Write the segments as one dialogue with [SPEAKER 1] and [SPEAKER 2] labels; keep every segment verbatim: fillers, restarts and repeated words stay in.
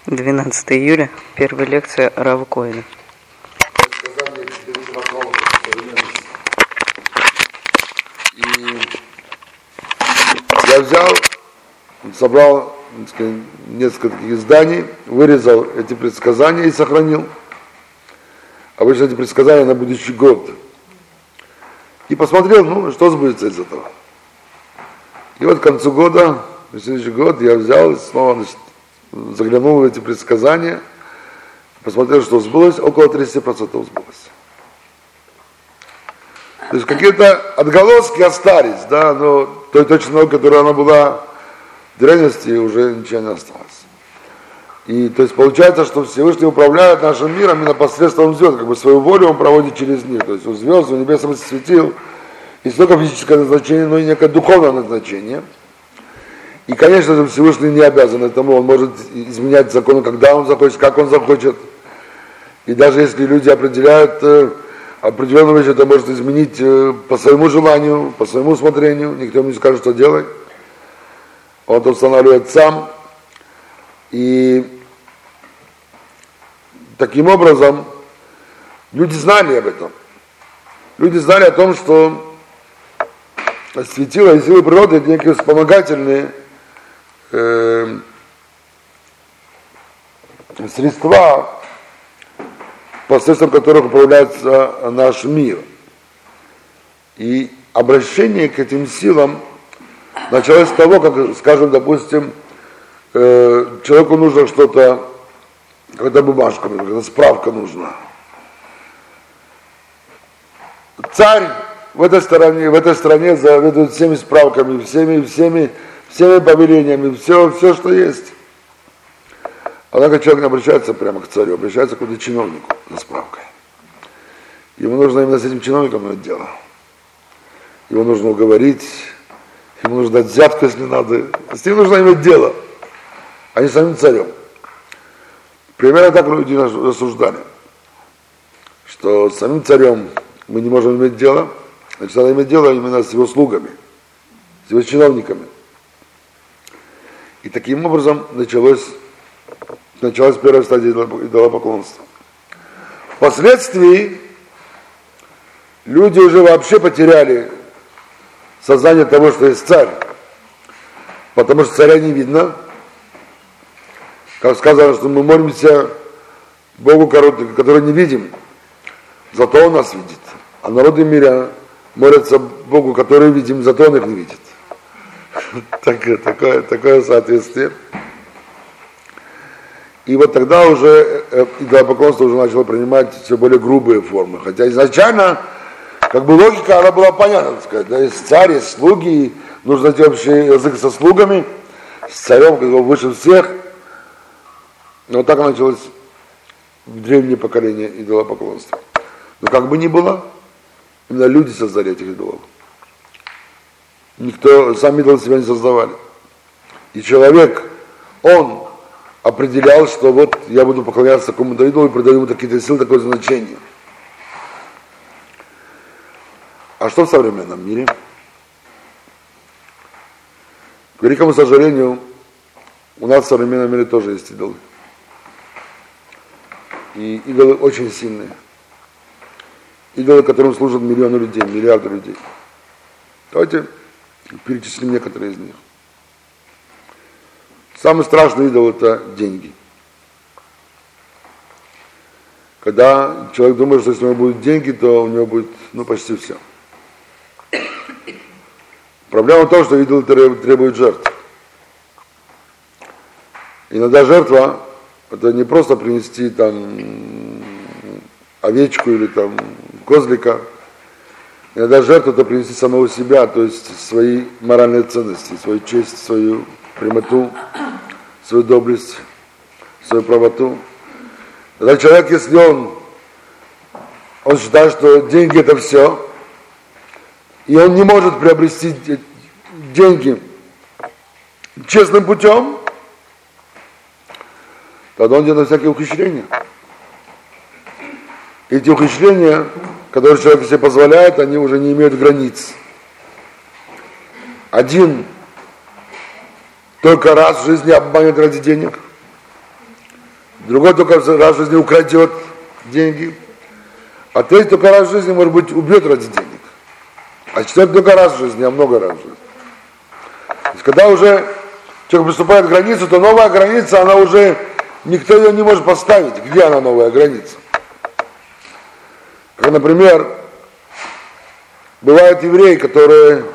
[SPEAKER 1] двенадцатого июля, первая лекция Рава Коэна.
[SPEAKER 2] И я взял, собрал, так сказать, несколько изданий, вырезал эти предсказания и сохранил. Обычно эти предсказания на будущий год. И посмотрел, ну, что сбудется из этого. И вот к концу года, на следующий год, я взял и снова, значит, заглянул в эти предсказания, посмотрел, что сбылось, около тридцать процентов сбылось. То есть какие-то отголоски остались, да, но той точной науки, которая она была в древности, уже ничего не осталось. И то есть получается, что Всевышний управляет нашим миром именно посредством звезд, как бы свою волю он проводит через них. То есть у звезд, у небесного светил не только физическое назначение, но и некое духовное назначение. И, конечно же, Всевышний не обязан этому, он может изменять законы, когда он захочет, как он захочет. И даже если люди определяют э, определенную вещь, это может изменить э, по своему желанию, по своему усмотрению, никто ему не скажет, что делать. Он это устанавливает сам. И таким образом люди знали об этом. Люди знали о том, что светила и силы природы это некие вспомогательные э, средства, посредством которых управляется наш мир. И обращение к этим силам началось с того, как, скажем, допустим, э, человеку нужно что-то, какая-то бумажка, какая-то справка нужна. Царь в этой стране, в этой стране заведует всеми справками, всеми, всеми, всеми повелениями, все, все, что есть. Однако человек не обращается прямо к царю, обращается к какому-то чиновнику за справкой. Ему нужно именно с этим чиновником иметь дело. Его нужно уговорить, ему нужно дать взятку, если надо. С ним нужно иметь дело, а не с самим царем. Примерно так люди рассуждали, что с самим царем мы не можем иметь дело, значит, надо иметь дело именно с его слугами, с его чиновниками. И таким образом началось, началась первая стадия идолопоклонства. Впоследствии люди уже вообще потеряли сознание того, что есть царь, потому что царя не видно. Как сказано, что мы молимся Богу, который не видим, зато Он нас видит. А народы мира молятся Богу, который видим, зато Он их не видит. Такое, такое, такое соответствие. И вот тогда уже идолопоклонство уже начало принимать все более грубые формы. Хотя изначально, как бы логика, она была понятна, так сказать. Да, есть царь, есть слуги, нужно найти общий язык со слугами, с царем, как бы выше всех. Но вот так началось древнее поколение идолопоклонства. Но как бы ни было, именно люди создали этих идолов. Никто, сам идол себя не создавали. И человек, он определял, что вот я буду поклоняться какому-то идолу и придаю ему какие-то силы, такое значение. А что в современном мире? К великому сожалению, у нас в современном мире тоже есть идолы. И идолы очень сильные. Идолы, которым служат миллионы людей, миллиарды людей. Давайте перечислим некоторые из них. Самый страшный идол – это деньги. Когда человек думает, что если у него будут деньги, то у него будет, ну, почти все. Проблема в том, что идолы требуют жертв. Иногда жертва – это не просто принести там овечку или там козлика. Иногда жертва – это принести самого себя, то есть свои моральные ценности, свою честь, свою прямоту, свою доблесть, свою правоту. Тогда человек, если он, он считает, что деньги – это все, и он не может приобрести деньги честным путем, тогда он делает всякие ухищрения. Эти ухищрения, которые человек себе позволяет, они уже не имеют границ. Один только раз в жизни обманет ради денег, другой только раз в жизни украдет деньги, а третий только раз в жизни, может быть, убьет ради денег. А четвертый только раз в жизни, а много раз в жизни. То есть, когда уже человек приступает к границу, то новая граница, она уже, никто ее не может поставить. Где она, новая граница? Как, например, бывают евреи, которые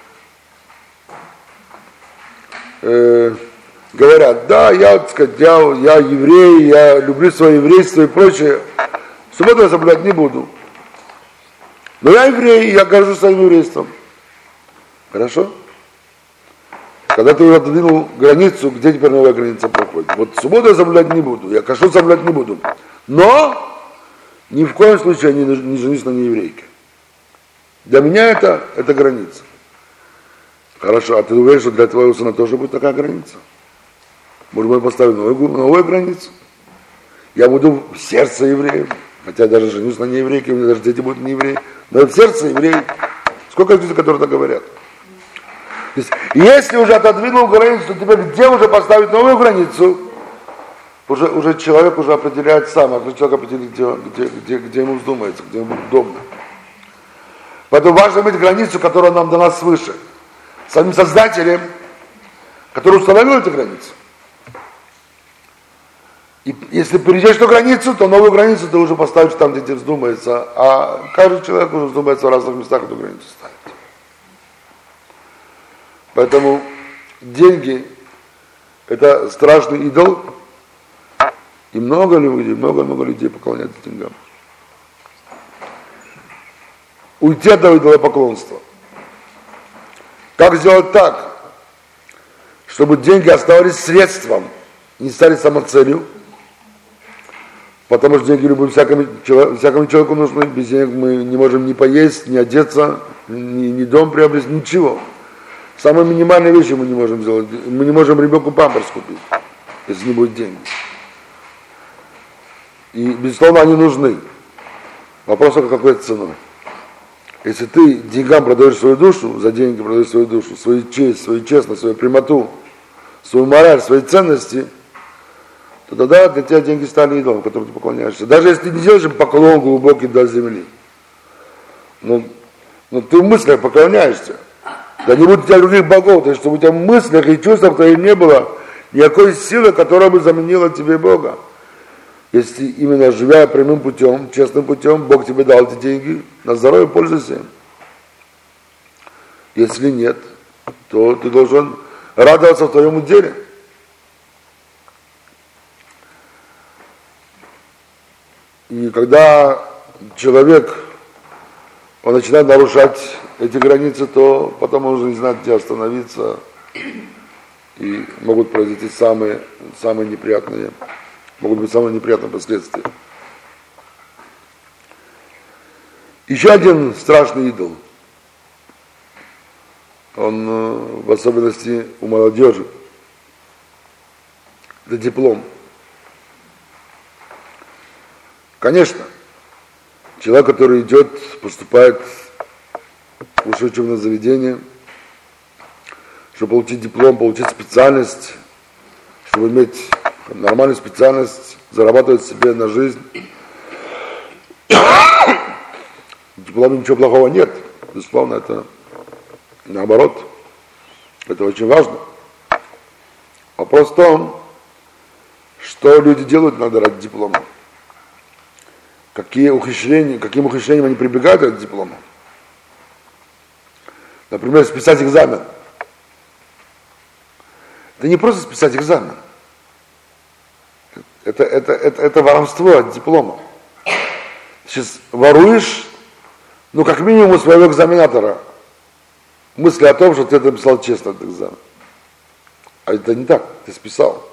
[SPEAKER 2] э, говорят, да, я, так сказать, я, я еврей, я люблю свое еврейство и прочее, субботу я соблюдать не буду. Но я еврей, я горжусь своим еврейством. Хорошо? Когда ты отодвинул границу, где теперь новая граница проходит? Вот субботу я соблюдать не буду, я кашрут соблюдать не буду. Но ни в коем случае я не, не женюсь на нееврейке. Для меня это, это граница. Хорошо, а ты уверен, что для твоего сына тоже будет такая граница? Может быть, поставить новую, новую границу? Я буду в сердце евреев, хотя даже женюсь на нееврейке, у меня даже дети будут не евреи, но я в сердце евреев. Сколько людей, которые так говорят? То есть, если уже отодвинул границу, то теперь где уже поставить новую границу? Уже, уже человек уже определяет сам, а человек определит, где, где, где, где ему вздумается, где ему удобно. Поэтому важно иметь границу, которая нам дана свыше. Самим Создателем, который установил эту границу. И если перейдешь эту границу, то новую границу ты уже поставишь там, где тебе вздумается, а каждый человек уже вздумается в разных местах эту границу ставить. Поэтому деньги – это страшный идол, и много людей, много-много людей поклоняются деньгам. Уйти от этого идолопоклонства. Как сделать так, чтобы деньги оставались средством, не стали самоцелью, потому что деньги любым всякому, всякому человеку нужны, без денег мы не можем ни поесть, ни одеться, ни, ни дом приобрести, ничего. Самые минимальные вещи мы не можем сделать. Мы не можем ребенку памперс купить, если не будет денег. И, безусловно, они нужны. Вопрос только какой ценой. Если ты деньгам продаешь свою душу, за деньги продаешь свою душу, свою честь, свою честность, свою прямоту, свою мораль, свои ценности, то тогда для тебя деньги стали идолом, которому ты поклоняешься. Даже если ты не делаешь им поклон глубокий до земли, но, но ты в мыслях поклоняешься. Да не будет у тебя других богов, то есть чтобы у тебя в мыслях и чувствах твоих не было никакой силы, которая бы заменила тебе Бога. Если именно живя прямым путем, честным путем, Бог тебе дал эти деньги, на здоровье пользуйся им. Если нет, то ты должен радоваться в твоем деле. И когда человек, он начинает нарушать эти границы, то потом он уже не знает, где остановиться, и могут произойти самые, самые неприятные, могут быть самые неприятные последствия. Еще один страшный идол, он в особенности у молодежи, это диплом. Конечно, человек, который идет, поступает в высшее учебное заведение, чтобы получить диплом, получить специальность, чтобы иметь нормальную специальность, зарабатывать себе на жизнь. В дипломе ничего плохого нет. Безусловно, это наоборот. Это очень важно. Вопрос в том, что люди делают иногда ради диплома. Какие ухищрения, каким ухищрениям они прибегают ради диплома. Например, списать экзамен. Это не просто списать экзамен. Это, это, это, это воровство от диплома. Сейчас воруешь, ну, как минимум, у своего экзаменатора мысли о том, что ты это написал честно, этот экзамен. А это не так, ты списал.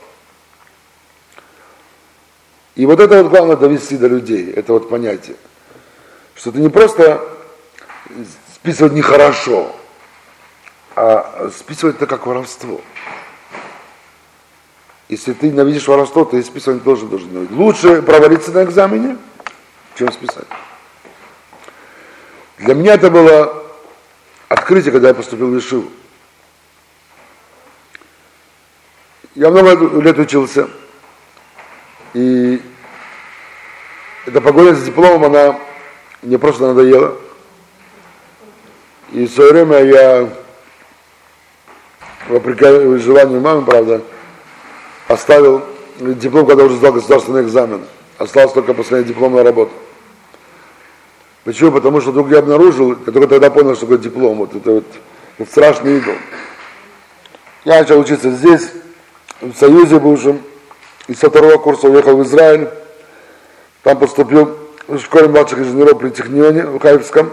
[SPEAKER 2] И вот это вот главное довести до людей, это вот понятие. Что ты не просто списывать нехорошо, а списывать это как воровство. Если ты ненавидишь воровство, то и списывать тоже должен ненавидеть. Лучше провалиться на экзамене, чем списать. Для меня это было открытие, когда я поступил в Ешиву. Я много лет учился. И эта погоня за дипломом, она мне просто надоела. И в свое время я, вопреки желанию мамы, правда, оставил диплом, когда уже сдал государственный экзамен. Осталась только последняя дипломная работа. Почему? Потому что вдруг я обнаружил, я только тогда понял, что такое диплом. Вот это вот это страшный идол. Я начал учиться здесь, в Союзе бывшем, и со второго курса уехал в Израиль. Там поступил в школе младших инженеров при Технионе в Хайфском.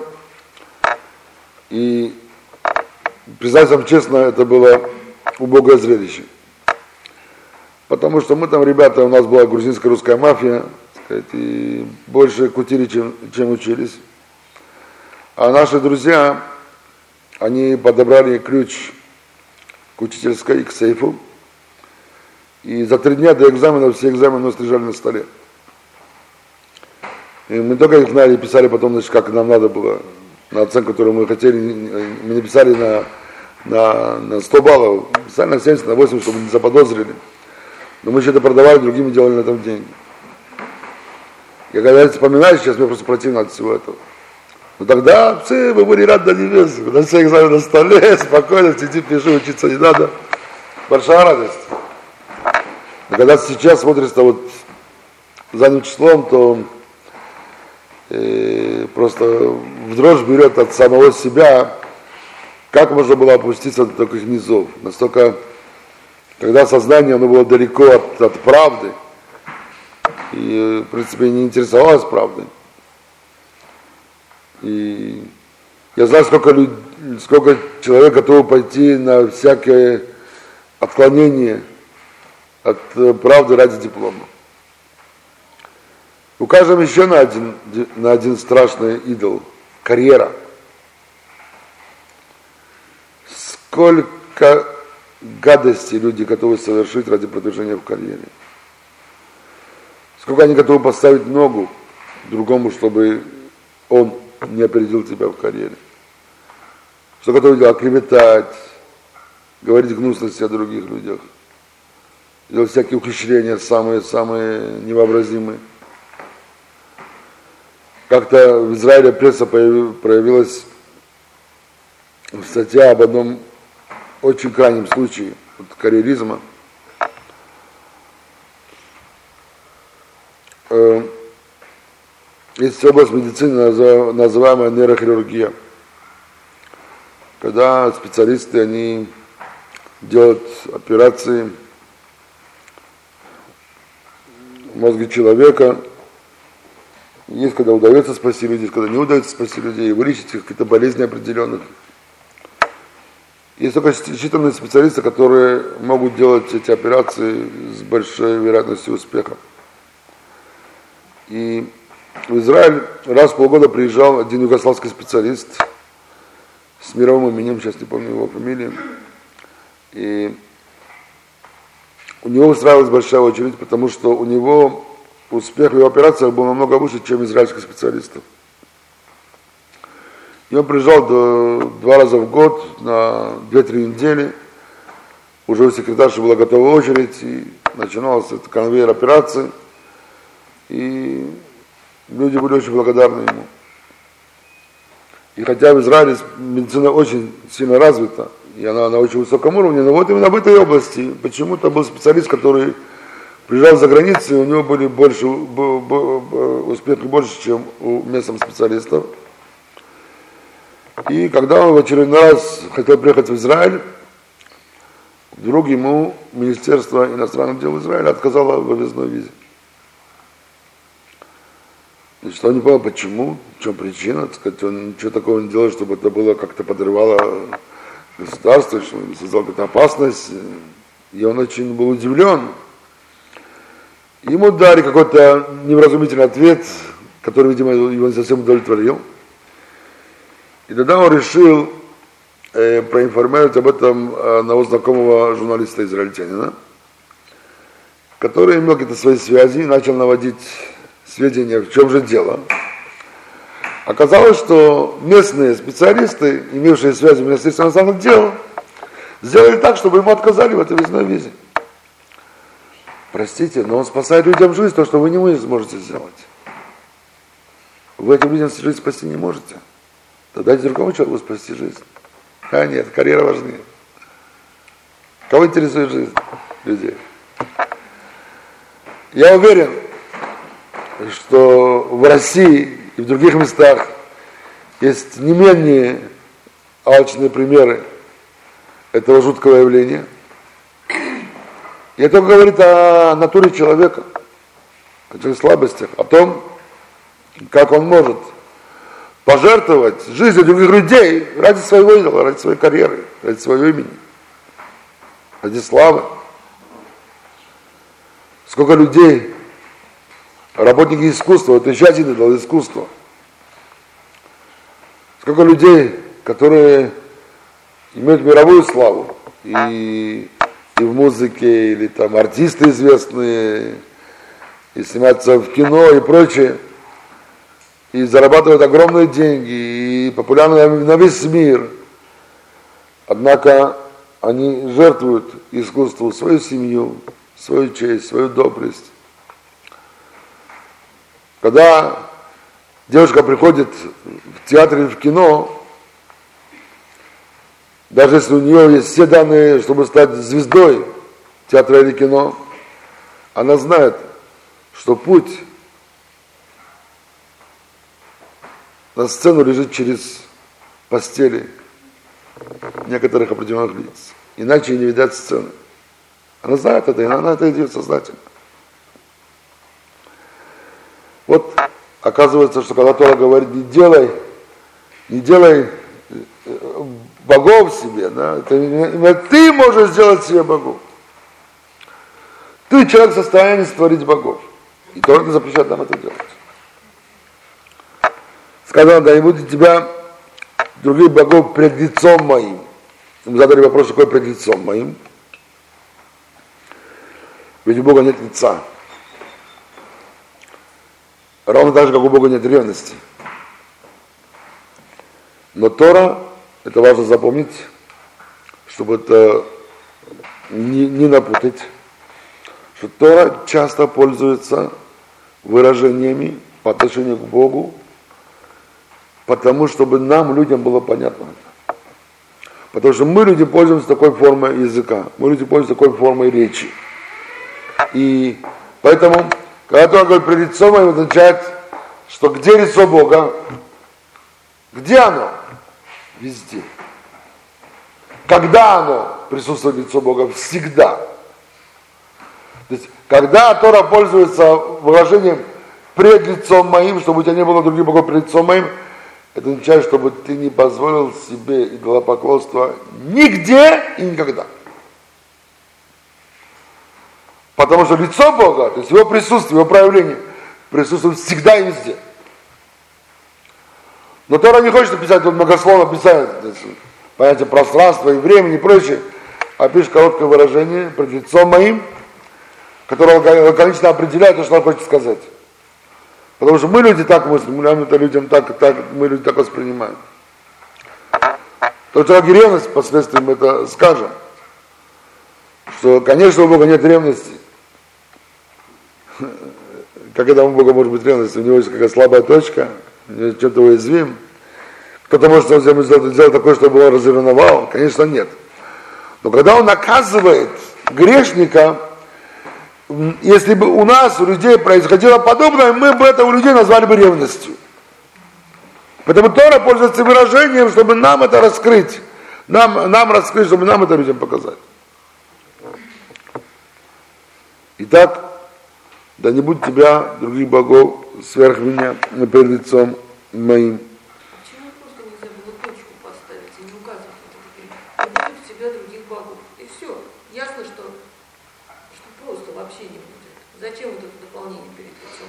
[SPEAKER 2] И, признаюсь вам честно, это было убогое зрелище. Потому что мы там, ребята, у нас была грузинская русская мафия, так сказать, и больше кутили, чем, чем учились. А наши друзья, они подобрали ключ к учительской и к сейфу. И за три дня до экзамена все экзамены у нас лежали на столе. И мы только их знали и писали потом, значит, как нам надо было, на оценку, которую мы хотели. Мы не писали на, на, на сто баллов, писали на семьдесят, на восемьдесят, чтобы не заподозрили. Но мы еще это продавали, другим делали на этом деньги. Я когда вспоминаю, сейчас мне просто противно от всего этого. Но тогда все, мы были рады до небес. На все экзамены на столе, спокойно, сиди, пиши, учиться не надо. Большая радость. Но когда сейчас смотришь-то вот задним числом, то э, просто в дрожь берет от самого себя, как можно было опуститься до таких низов. Настолько, когда сознание оно было далеко от, от правды, и, в принципе, не интересовалось правдой. И я знаю, сколько, люд... сколько человек готовы пойти на всякое отклонение от правды ради диплома. Укажем еще на один, на один страшный идол – карьера. Сколько гадостей люди готовы совершить ради продвижения в карьере. Сколько они готовы поставить ногу другому, чтобы он не опередил тебя в карьере. Что готовы делать? Оклеветать, говорить гнусности о других людях, делать всякие ухищрения, самые-самые невообразимые. Как-то в Израиле пресса проявилась статья об одном очень крайнем случае вот, карьеризма. Э, есть область медицины, называемая нейрохирургия, когда специалисты, они делают операции в мозге человека. Есть, когда удается спасти людей, когда не удается спасти людей, вылечить их какие-то болезни определенных. Есть только считанные специалисты, которые могут делать эти операции с большой вероятностью успеха. И в Израиль раз в полгода приезжал один югославский специалист с мировым именем, сейчас не помню его фамилию. И у него устраивалась большая очередь, потому что у него успех в его операциях был намного выше, чем израильских специалистов. И он приезжал до, два раза в год, на две-три недели. Уже у секретарши была готова очередь, и начиналась этот конвейер операций. И люди были очень благодарны ему. И хотя в Израиле медицина очень сильно развита, и она на очень высоком уровне, но вот именно в этой области почему-то был специалист, который приезжал за границу, и у него были больше, успехи больше, чем у местных специалистов. И когда он в очередной раз хотел приехать в Израиль, вдруг ему Министерство иностранных дел Израиля отказало в выездной визе. Значит, он не понял, почему, в чем причина, так сказать, он ничего такого не делал, чтобы это было как-то подрывало государство, что он создал какую-то опасность. И он очень был удивлен. Ему дали какой-то невразумительный ответ, который, видимо, его не совсем удовлетворил. И тогда он решил э, проинформировать об этом э, одного знакомого журналиста-израильтянина, который имел какие-то свои связи и начал наводить сведения, в чем же дело. Оказалось, что местные специалисты, имевшие связи в Министерстве иностранных дел, сделали так, чтобы ему отказали в этой въездной визе. простите, но он спасает людям жизнь, то, что вы не сможете сделать. Вы этим людям жизнь спасти не можете. Тогда дайте другому человеку спасти жизнь. А нет, карьера важнее. Кого интересует жизнь людей? Я уверен, что в России и в других местах есть не менее алчные примеры этого жуткого явления. И это говорит о натуре человека, о тех слабостях, о том, как он может пожертвовать жизнью других людей ради своего дела, ради своей карьеры, ради своего имени, ради славы. Сколько людей, работники искусства, это еще один идол искусства. Сколько людей, которые имеют мировую славу, и, и в музыке, или там артисты известные, и снимаются в кино и прочее, и зарабатывают огромные деньги, и популярны на весь мир. Однако они жертвуют искусству свою семью, свою честь, свою доблесть. Когда девушка приходит в театр или в кино, даже если у нее есть все данные, чтобы стать звездой театра или кино, она знает, что путь на сцену лежит через постели некоторых определенных лиц. Иначе ей не видать сцены. Она знает это, и она это идет сознательно. Вот оказывается, что когда Тора говорит, не делай, не делай богов себе, да, это именно ты можешь сделать себе богов. Ты человек в состоянии створить богов. И Тора не запрещает нам это делать. Сказано, да не будет у тебя других богов пред лицом моим. Мы задали вопрос, какой пред лицом моим. Ведь у Бога нет лица. Ровно так же, как у Бога нет ревности. Но Тора, это важно запомнить, чтобы это не, не напутать, что Тора часто пользуется выражениями по отношению к Богу, потому чтобы нам, людям, было понятно это. Потому что мы, люди, пользуемся такой формой языка, мы, люди, пользуемся такой формой речи. И поэтому, когда Тора говорит пред лицом моим, означает, что где лицо Бога? Где оно? Везде. Когда оно присутствует лицо Бога? Всегда. То есть, когда Тора пользуется выражением пред лицом моим, чтобы у тебя не было других богов пред лицом моим, это означает, чтобы ты не позволил себе идолопоклонства нигде и никогда. Потому что лицо Бога, то есть его присутствие, его проявление, присутствует всегда и везде. Но Тора не хочет написать, тут многословно писать понятие пространства и времени и прочее, а пишет короткое выражение пред лицом моим, которое лаконично определяет то, что он хочет сказать. Потому что мы люди так мыслим, мы это людям так, так, мы люди так воспринимаем. То, что как и ревность, впоследствии мы это скажем, что, конечно, у Бога нет ревности. Как это у Бога может быть ревность? У него есть какая-то слабая точка, у него чем-то уязвим. Кто-то может сделать, сделать такое, чтобы его разревновал? Конечно, нет. Но когда он наказывает грешника, если бы у нас, у людей происходило подобное, мы бы это у людей назвали бы ревностью. Поэтому Тора пользуется выражением, чтобы нам это раскрыть. Нам, нам раскрыть, чтобы нам это людям показать. Итак, да не будет тебя других богов сверх меня перед лицом моим.
[SPEAKER 3] Почему просто нельзя было точку поставить и не указывать это? Не будет у тебя других богов. И все. Ясно, что, что просто вообще не будет. Зачем вот это дополнение перед лицом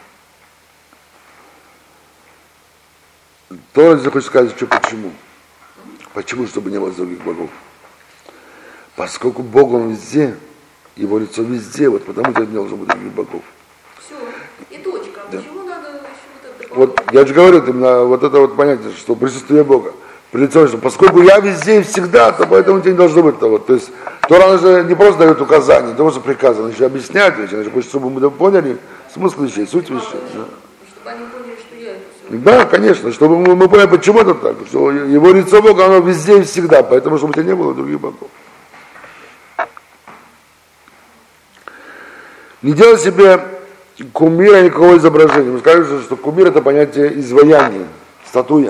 [SPEAKER 3] моим?
[SPEAKER 2] Тора здесь хочет сказать, что почему. Почему, чтобы не было других богов? Поскольку Бог, Он везде, Его лицо везде, вот потому что не должно быть других богов.
[SPEAKER 3] Все, и точка. А
[SPEAKER 2] да.
[SPEAKER 3] Почему надо еще вот это дополнение?
[SPEAKER 2] Вот я же говорю, именно вот это вот понятие, что присутствие Бога. Прилицовывать, что поскольку я везде и всегда, то поэтому тебе не должно быть того. То есть Тора, она же не просто дает указания, не просто приказы, она еще объясняет вещи, она же хочет, чтобы мы поняли смысл вещей, суть вещей. Да.
[SPEAKER 3] Чтобы они поняли, что я это все.
[SPEAKER 2] Да, конечно, чтобы мы, мы поняли, почему это так, что его лицо Бога, оно везде и всегда, поэтому, чтобы у тебя не было других богов. Не делай себе кумира никакого изображения. Мы скажем, что кумир это понятие изваяния, статуя.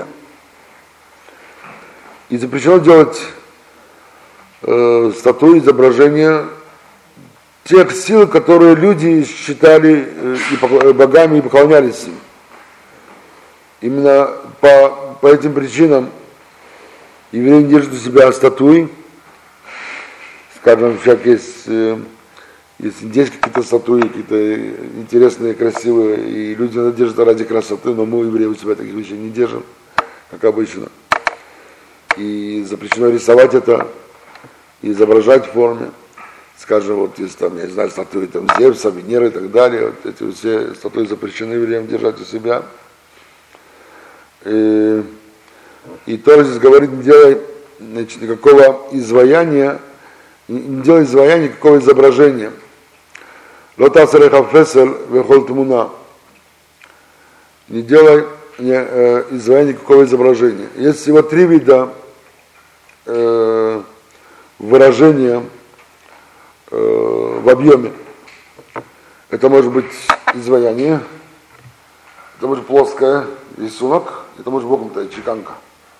[SPEAKER 2] И запрещено делать э, статуи, изображения тех сил, которые люди считали э, и покла- богами и поклонялись им. Именно по, по этим причинам евреи держат у себя статуи, скажем, всякие есть, э, есть индейские какие-то статуи, какие-то интересные, красивые, и люди это держат ради красоты, но мы, евреи, у себя таких вещей не держим, как обычно. И запрещено рисовать это, и изображать в форме. Скажем, вот есть там, я не знаю, статуи там Зевса, Венеры и так далее, вот эти все статуи запрещены евреям держать у себя. И, и тоже здесь говорит, не делай, значит, никакого изваяния, не, не делай изваяния, никакого изображения. Лотасареха фесел вехол тмуна. Не делай не, э, изваяния никакого изображения. Есть всего три вида э, выражения э, в объеме. Это может быть изваяние, это может быть плоское, рисунок, это может быть вогнутая чеканка.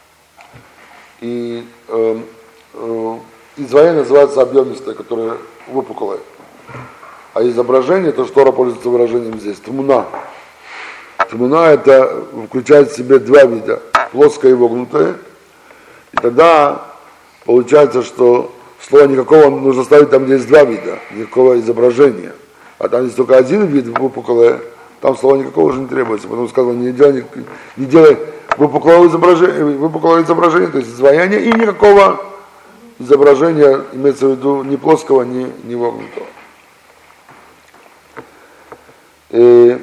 [SPEAKER 2] И э, э, изваяние называется объемистое, которое выпуклое. А изображение, то, что Тора пользуется выражением здесь, тмуна. Тмуна это включает в себе два вида, плоское и вогнутое. И тогда получается, что слова никакого нужно ставить там, где есть два вида, никакого изображения. А там есть только один вид выпуклое, там слова никакого уже не требуется. Потому сказано, не делай, не делай выпуклого изображения, выпуклого изображения, то есть изваяния, и никакого изображения, имеется в виду ни плоского, ни, ни вогнутого. И,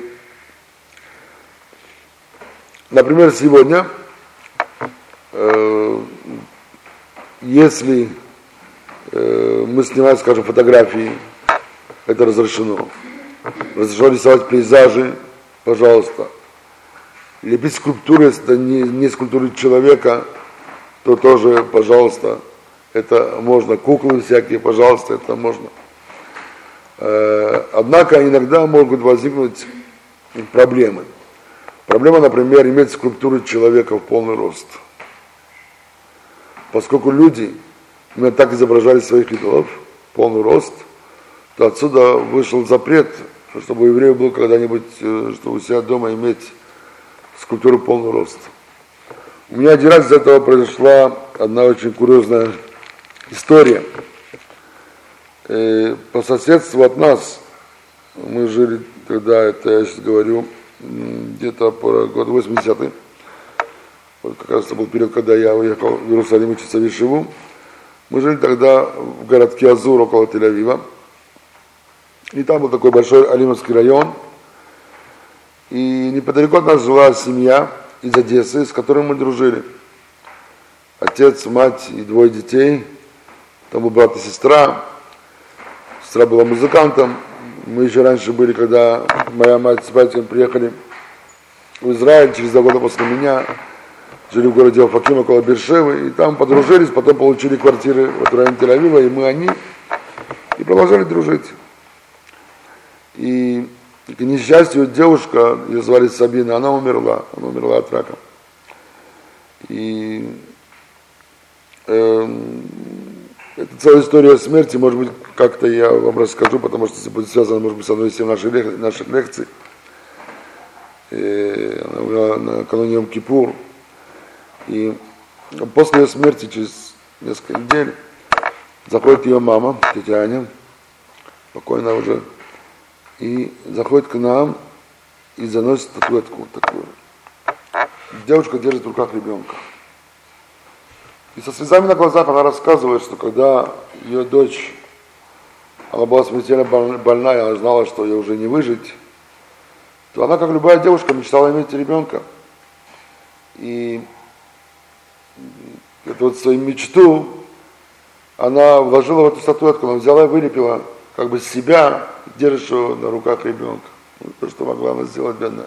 [SPEAKER 2] например, сегодня, э, если э, мы снимаем, скажем, фотографии, это разрешено. Разрешено рисовать пейзажи, пожалуйста. Лепить скульптуры, если это не, не скульптуры человека, то тоже, пожалуйста, это можно. Куклы всякие, пожалуйста, это можно. Однако иногда могут возникнуть проблемы. Проблема, например, иметь скульптуру человека в полный рост. Поскольку люди именно так изображали своих идолов, в полный рост, то отсюда вышел запрет, чтобы у евреев был когда-нибудь, что у себя дома иметь скульптуру в полный рост. У меня один раз из этого произошла одна очень курьезная история. И по соседству от нас, мы жили тогда, это я сейчас говорю, где-то по год восьмидесятый, вот как раз это был период, когда я уехал в Иерусалим учиться в Ешиву. Мы жили тогда в городке Азур, около Тель-Авива. И там был такой большой Алимовский район. И неподалеку от нас жила семья из Одессы, с которой мы дружили. Отец, мать и двое детей. Там был брат и сестра. Сестра была музыкантом. Мы еще раньше были, когда моя мать с батьком приехали в Израиль, через два года после меня. Жили в городе Офаким, около Бершевы. И там подружились, потом получили квартиры в районе Тель-Авива, и мы, они. И продолжали дружить. И к несчастью, девушка, ее звали Сабина, она умерла, она умерла от рака. И э, это целая история смерти, может быть, как-то я вам расскажу, потому что это будет связано, может быть, с одной из наших, лек- наших лекций. И она была накануне Йом-Кипур. И после ее смерти, через несколько недель, заходит ее мама, тетя Аня, покойная уже, и заходит к нам и заносит статуэтку вот такую. Девушка держит в руках ребенка. И со слезами на глазах она рассказывает, что когда ее дочь, она была смертельно больная, она знала, что ее уже не выжить, то она, как любая девушка, мечтала иметь ребенка. И эту вот свою мечту, она вложила в эту статуэтку, она взяла и вылепила как бы себя, держащего на руках ребенка. Ну, то, что могла она сделать бедная.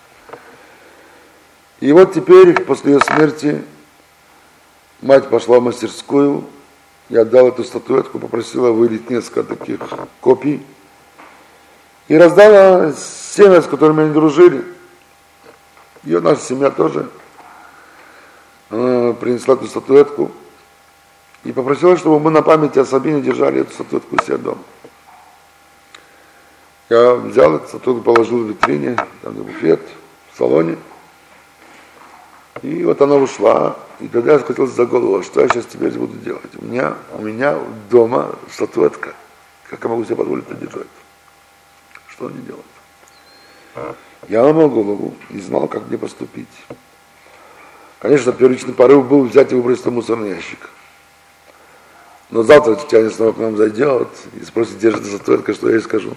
[SPEAKER 2] И вот теперь, после ее смерти, мать пошла в мастерскую и отдала эту статуэтку, попросила вылить несколько таких копий и раздала семьям, с которыми они дружили. Ее наша семья тоже. Она принесла эту статуэтку и попросила, чтобы мы на память о Сабине держали эту статуэтку у себя дома. Я взял эту статуэтку, положил в витрине, там в буфет, в салоне. И вот она ушла, и тогда я схватился за голову, что я сейчас теперь буду делать? У меня, у меня дома статуэтка. Как я могу себе позволить это держать? Что мне делать? Я ломал голову, не знал, как мне поступить. Конечно, первичный порыв был взять и выбросить в мусорный ящик. Но завтра Тетяня снова к нам зайдет и спросит, где же эта статуэтка, что я ей скажу.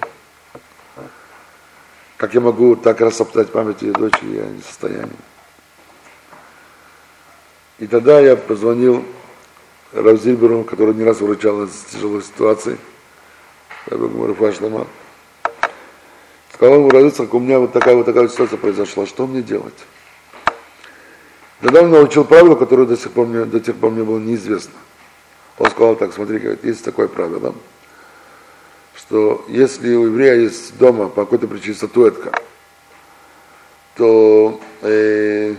[SPEAKER 2] Как я могу так рассоптать память ее дочери, я не в состоянии. И тогда я позвонил Рав Зильберу, который не раз выручал из тяжелой ситуации. Я говорю, Фашлама. Сказал ему, Равицхак, у меня вот такая вот такая ситуация произошла, что мне делать? Тогда он научил правило, которое до сих пор мне, до тех пор мне было неизвестно. Он сказал так, смотри, говорит, есть такое правило, что если у еврея есть дома по какой-то причине статуэтка, то э,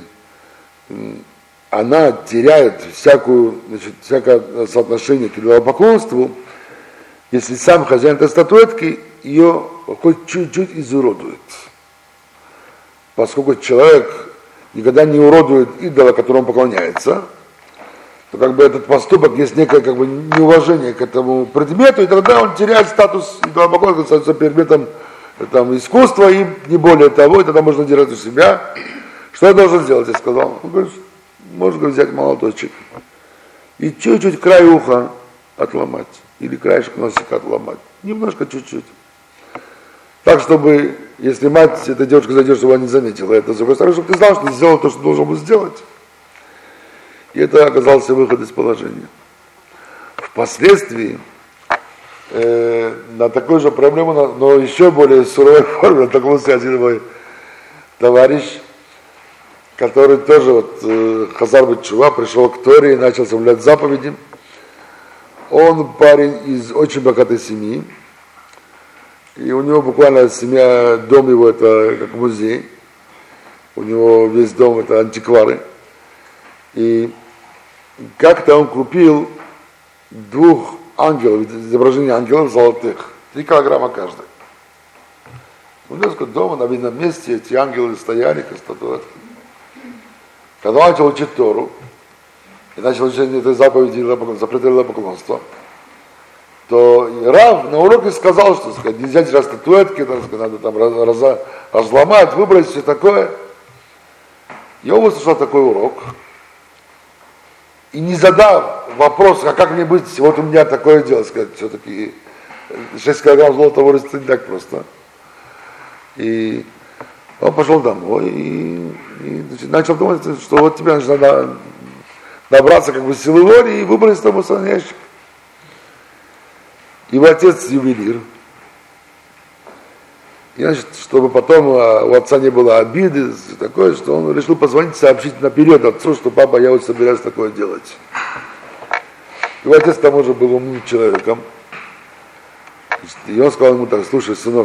[SPEAKER 2] она теряет всякую, значит, всякое соотношение к идолопоклонству, если сам хозяин этой статуэтки ее хоть чуть-чуть изуродует. Поскольку человек никогда не уродует идола, которому поклоняется, то как бы этот поступок есть некое как бы неуважение к этому предмету, и тогда он теряет статус идолопоклонника, становится предметом там, искусства, и не более того, и тогда можно держать у себя. Что я должен сделать, я сказал. Он говорит, можно взять молоточек и чуть-чуть край уха отломать, или краешек носика отломать, немножко чуть-чуть. Так, чтобы, если мать, эта девушка зайдет, чтобы она не заметила это, с другой стороны, чтобы ты знал, что ты сделал то, что должен был сделать. И это оказался выход из положения. Впоследствии э, на такую же проблему, но еще более суровой форме, натолкнулся один мой товарищ, который тоже, вот, э, Хазар бет-Шува, пришел к Торе и начал соблюдать заповеди. Он парень из очень богатой семьи, и у него буквально семья, дом его это как музей, у него весь дом это антиквары. И как-то он купил двух ангелов, изображение ангелов золотых, три килограмма каждый. У него дома на видном месте эти ангелы стояли, как статуэтки. Когда он начал учить Тору, и начал учить этой заповеди запрета идолопоклонства, то Рав на уроке сказал, что сказать, нельзя держать статуэтки, так сказать, надо там раз, разломать, выбросить, все такое. Я услышал такой урок, и не задав вопрос, а как мне быть, вот у меня такое дело, сказать, все-таки шесть килограмм золота вырастет не так просто. И он пошел домой и, и значит, начал думать, что вот тебе надо набраться как бы силы воли и выбросить там мусорный ящик. Его отец ювелир. И, значит, чтобы потом у отца не было обиды, такое, что он решил позвонить, сообщить наперед отцу, что папа, я вот собираюсь такое делать. Его отец к тому же был умным человеком. И он сказал ему так, слушай, сынок,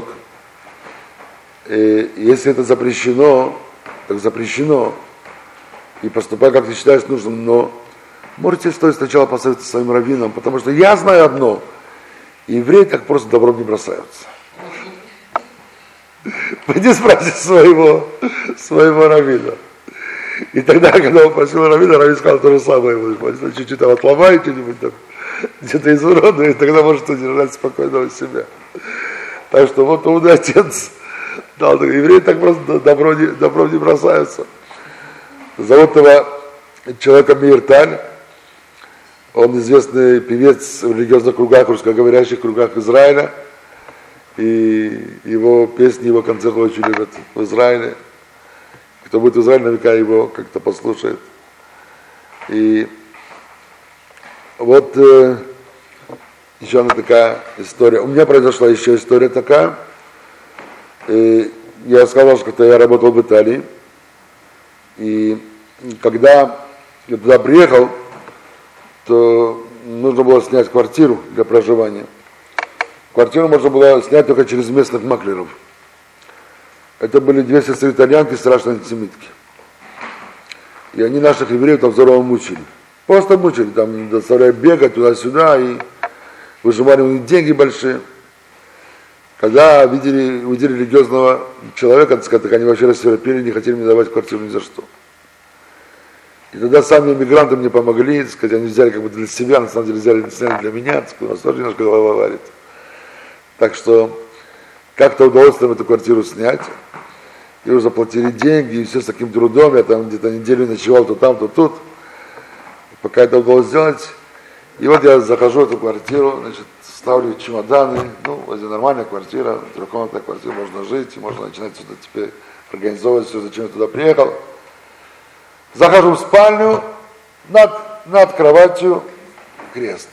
[SPEAKER 2] э, если это запрещено, так запрещено, и поступай, как ты считаешь нужным, но можете стоит сначала посоветоваться своим раввином, потому что я знаю одно, евреи так просто добром не бросаются. Пойди спроси своего, своего раввина. И тогда, когда он просил раввина, раввин сказал то же самое ему. Чуть-чуть там отломай, что-нибудь там, где-то изуродует, тогда может удержать спокойного себя. Так что вот умный отец дал, евреи так просто добро не, добро не бросаются. Зовут его человека Меир Таль. Он известный певец в религиозных кругах, русскоговорящих кругах Израиля. И его песни, его концерты очень любят в Израиле. Кто будет в Израиле, наверняка его как-то послушает. И вот э, еще одна такая история. У меня произошла еще история такая. И я сказал, что когда я работал в Италии, и когда я туда приехал, то нужно было снять квартиру для проживания. Квартиру можно было снять только через местных маклеров. Это были две сестры итальянки, страшные антисемитки. И они наших евреев там здорово мучили. Просто мучили, там заставляли бегать туда-сюда и выжимали у них деньги большие. Когда видели, увидели религиозного человека, так, так они вообще рассверепели, не хотели мне давать квартиру ни за что. И тогда сами иммигранты мне помогли, так сказать, они взяли как бы для себя, на самом деле взяли сняли для меня, так сказать, у нас тоже немножко голова варит. Так что как-то удалось там эту квартиру снять, и уже заплатили деньги, и все с таким трудом, я там где-то неделю ночевал то там, то тут, пока это удалось сделать. И вот я захожу в эту квартиру, значит, ставлю чемоданы, ну, возле нормальная квартира, трехкомнатная квартира, можно жить, можно начинать сюда теперь организовывать все, зачем я туда приехал. Захожу в спальню, над, над кроватью крест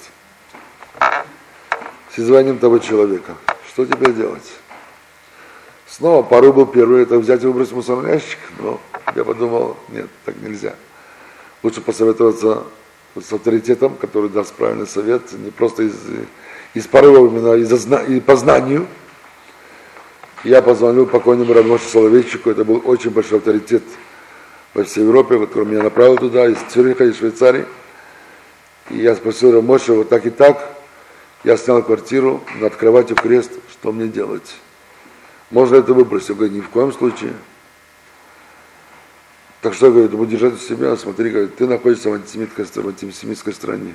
[SPEAKER 2] с изваянием того человека. Что теперь делать? Снова порой был первый, это взять и выбросить в мусорный ящик, но я подумал, нет, так нельзя. Лучше посоветоваться с авторитетом, который даст правильный совет, не просто из, из порыва, именно из и по знанию. Я позвонил покойному Рабмоше Соловейчику, это был очень большой авторитет во всей Европе, который меня направил туда, из Цюриха, из Швейцарии. И я спросил Рабмоше, вот так и так, я снял квартиру, над кроватью крест, что мне делать? Можно это выбросить? Я говорю, ни в коем случае. Так что, говорит, буду держать у себя, смотри, говорит, ты находишься в антисемитской, в антисемитской стране.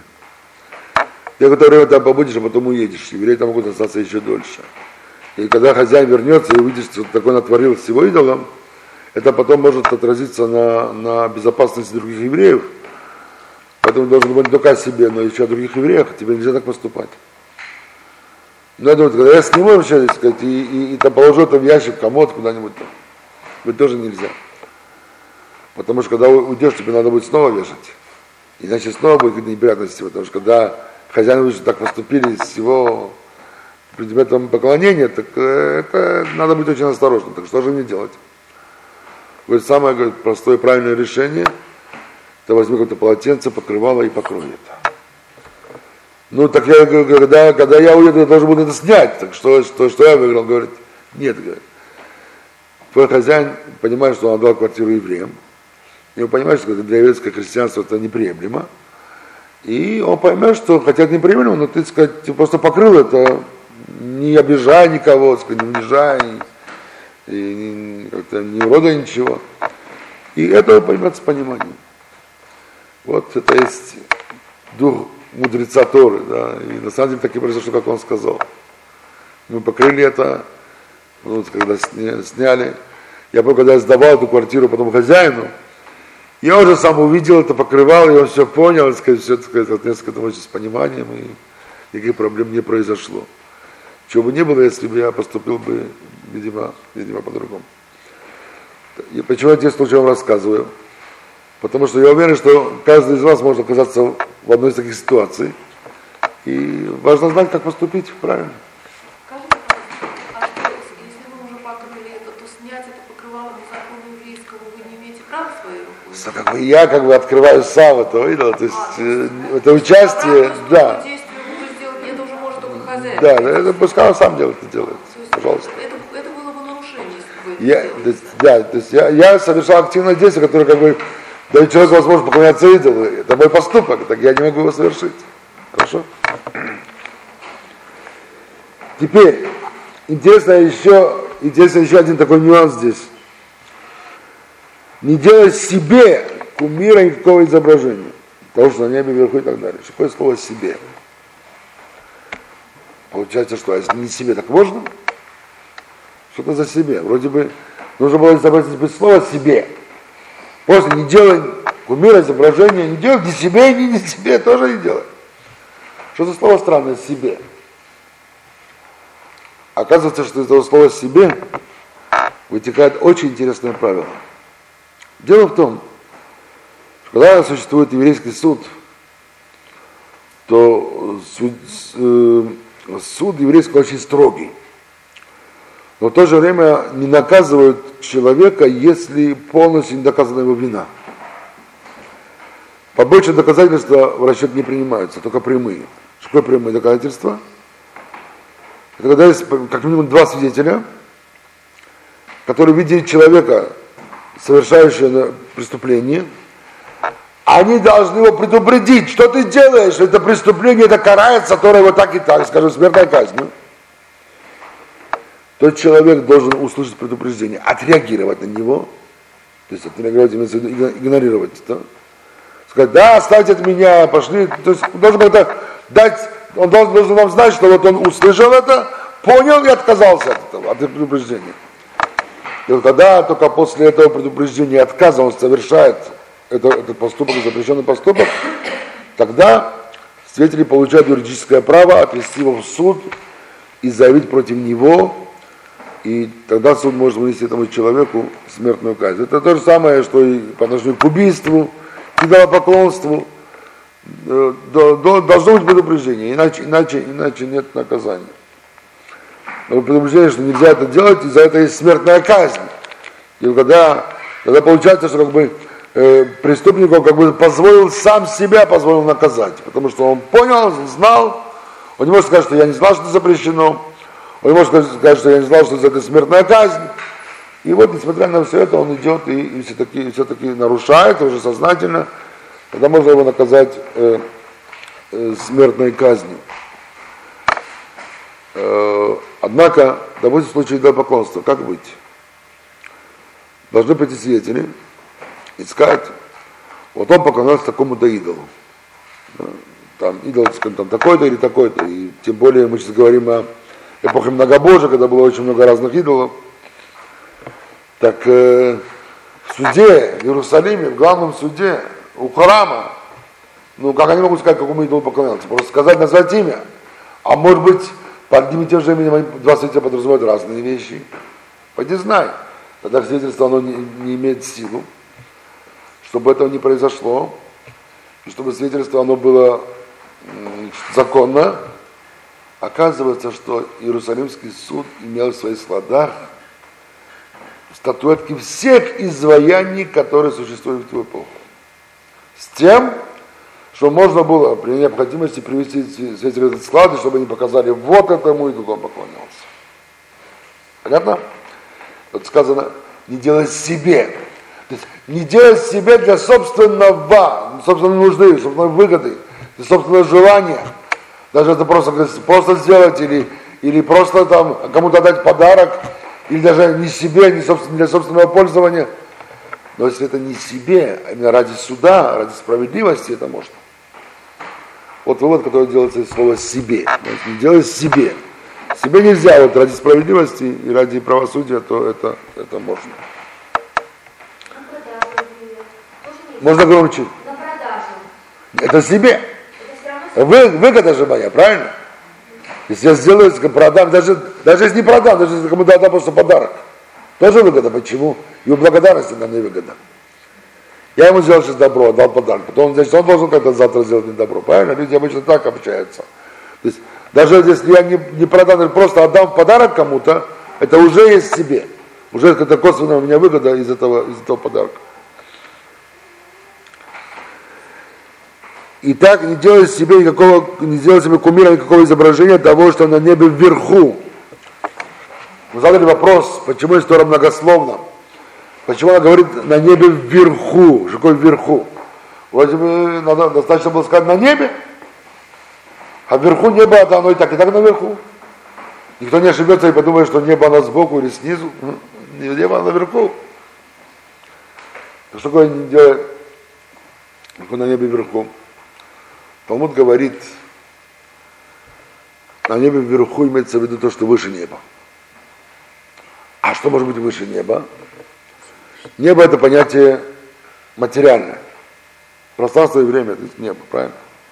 [SPEAKER 2] Я говорю, время там побудешь, а потом уедешь. Евреи там могут остаться еще дольше. И когда хозяин вернется и увидит, что такое натворил с его идолом, это потом может отразиться на, на безопасности других евреев. Поэтому должен быть не только о себе, но еще о других евреях. Тебе нельзя так поступать. Но я думаю, когда я сниму вообще, так сказать, и, и, и там положу это в ящик, комод куда-нибудь там, это тоже нельзя. Потому что когда уйдешь, тебе надо будет снова вешать. Иначе снова будет какие-то неприятности. Потому что когда хозяин увидит, что так поступили с его предметом поклонения, так это надо быть очень осторожным. Так что же мне делать? Говорит, самое говорит, простое правильное решение, это возьми какое-то полотенце, покрывало и покрой это. Ну, так я, когда, когда я уеду, я должен буду это снять. Так что, что, что я выиграл? Он говорит, нет, говорит. Твой хозяин понимает, что он отдал квартиру евреям. И он понимает, что для еврейского христианства это неприемлемо. И он поймет, что хотя это неприемлемо, но ты, так сказать, ты просто покрыл это, не обижай никого, так сказать, не унижай, и не, как-то не уродой ничего. И это поймет с пониманием. Вот это есть дух мудреца Торы, да, и на самом деле так и произошло, как он сказал. Мы покрыли это, вот, когда сняли. Я помню, когда я сдавал эту квартиру потом хозяину, я уже сам увидел это, покрывал, и он все понял, так сказать, все, так сказать, отнесся к этому с пониманием, и никаких проблем не произошло. Чего бы не было, если бы я поступил бы, видимо, видимо по-другому. И почему я тебе случаем рассказываю? Потому что я уверен, что каждый из вас может оказаться в одной из таких ситуаций. И важно знать, как поступить правильно.
[SPEAKER 3] Скажите, а что, если вы уже покрыли это, то снять это покрывало по закону еврейскому вы не имеете права своей рукой?
[SPEAKER 2] Как бы я как бы открываю сам это, видел? То есть а, э, это участие, да.
[SPEAKER 3] Действие вы сделать, это уже может только хозяин.
[SPEAKER 2] Да, это пускай он сам делает, это делает.
[SPEAKER 3] Есть,
[SPEAKER 2] пожалуйста.
[SPEAKER 3] Это, это было бы нарушение, если бы это
[SPEAKER 2] я,
[SPEAKER 3] сделали.
[SPEAKER 2] то есть, да, то есть я, я совершал активное действие, которое как бы дает человеку возможность поклоняться идолу. Это мой поступок, так я не могу его совершить. Хорошо? Теперь, интересно еще, интересно еще один такой нюанс здесь. Не делать себе кумира никакого изображения. Того, что на небе, вверху и так далее. Какое слово «себе»? Получается, что, а если не себе, так можно? Что-то за себе. Вроде бы нужно было изобразить слово «себе». Просто не делай кумира, изображения, не делай ни себе, ни не себе, тоже не делай. Что за слово странное «себе»? Оказывается, что из этого слова «себе» вытекает очень интересное правило. Дело в том, Когда существует еврейский суд, то суд, суд еврейский очень строгий. Но в то же время не наказывают человека, если полностью не доказана его вина. Побочные доказательства в расчет не принимаются, только прямые. Что такое прямые доказательства? Это когда есть как минимум два свидетеля, которые видели человека, совершающего преступление, они должны его предупредить, что ты делаешь, это преступление, это карается, которое вот так и так, скажем, смертной казнью. Тот человек должен услышать предупреждение, отреагировать на него, то есть отреагировать, игнорировать это, сказать, да, оставьте от меня, пошли, то есть он должен как-то дать, он должен, должен вам знать, что вот он услышал это, понял и отказался от этого, от предупреждения. И вот когда только после этого предупреждения отказа он совершает это, этот поступок, запрещенный поступок, тогда свидетели получают юридическое право отвести его в суд и заявить против него, и тогда суд может вынести этому человеку смертную казнь. Это то же самое, что и по отношению к убийству, к идолопоклонству. Должно быть предупреждение, иначе, иначе, иначе нет наказания. Но предупреждение, что нельзя это делать, и за это есть смертная казнь. И когда, когда получается, что как бы э, преступник он как бы позволил сам себя позволил наказать, потому что он понял, знал, он не может сказать, что я не знал, что это запрещено, он не может сказать, что я не знал, что это смертная казнь. И вот, несмотря на все это, он идет и, и все-таки, все-таки нарушает, уже сознательно, тогда можно его наказать э, э, смертной казнью. Э, однако, допустим, в случае идолопоклонства, как быть? Должны прийти свидетели и сказать, вот он поклонялся такому-то идолу. Там идол, скажем, там такой-то или такой-то. И тем более мы сейчас говорим о эпохе многобожия, когда было очень много разных идолов. Так э, в суде в Иерусалиме, в главном суде, у храма, ну как они могут сказать, какому идолу поклонялся? Просто сказать, назвать имя. А может быть, под одним и тем же именем два свидетеля подразумевают разные вещи. Пойди знай. Тогда свидетельство оно не, не имеет силу. Чтобы этого не произошло, и чтобы свидетельство оно было м, законно, оказывается, что Иерусалимский суд имел в своих складах статуэтки всех изваяний, которые существуют в ту эпоху. С тем, что можно было при необходимости привести свидетелей в этот склад, чтобы они показали, вот этому идолу он поклонялся. Понятно? Тут сказано, не делать себе. То есть, не делать себе для собственного, собственной нужды, собственной выгоды, для собственного желания. Даже это просто, просто сделать или, или просто там кому-то дать подарок, или даже не себе, не собственно, для собственного пользования. Но если это не себе, а именно ради суда, ради справедливости, это можно. Вот вывод, который делается из слова «себе». Не делать себе. Себе нельзя, вот ради справедливости и ради правосудия, то это, это можно. Можно громче.
[SPEAKER 4] На продажу.
[SPEAKER 2] Это себе.
[SPEAKER 4] Это
[SPEAKER 2] Вы, выгода же моя, правильно? Если я сделаю, продам, даже, даже если не продам, даже если кому-то отдам просто подарок, тоже выгода. Почему? Его благодарность это не выгода. Я ему сделал сейчас добро, отдал подарок. Потом, значит, он должен как-то завтра сделать мне добро. Правильно? Люди обычно так общаются. То есть, даже если я не, не продам, просто отдам подарок кому-то, это уже есть себе. Уже какая-то косвенная у меня выгода из этого, из этого подарка. И так не делать себе никакого, не делать себе кумира, никакого изображения того, что на небе вверху. Мы задали вопрос, почему история многословна. Почему она говорит на небе вверху? Что такое вверху? Вроде бы надо, достаточно было сказать на небе. А вверху небо, это оно и так, и так наверху. Никто не ошибется и подумает, что небо оно сбоку или снизу. Небо оно наверху. Что такое не делать на небе вверху? Талмуд говорит, на небе вверху имеется в виду то, что выше неба. А что может быть выше неба? Небо это понятие материальное. Пространство и время, это небо, правильно?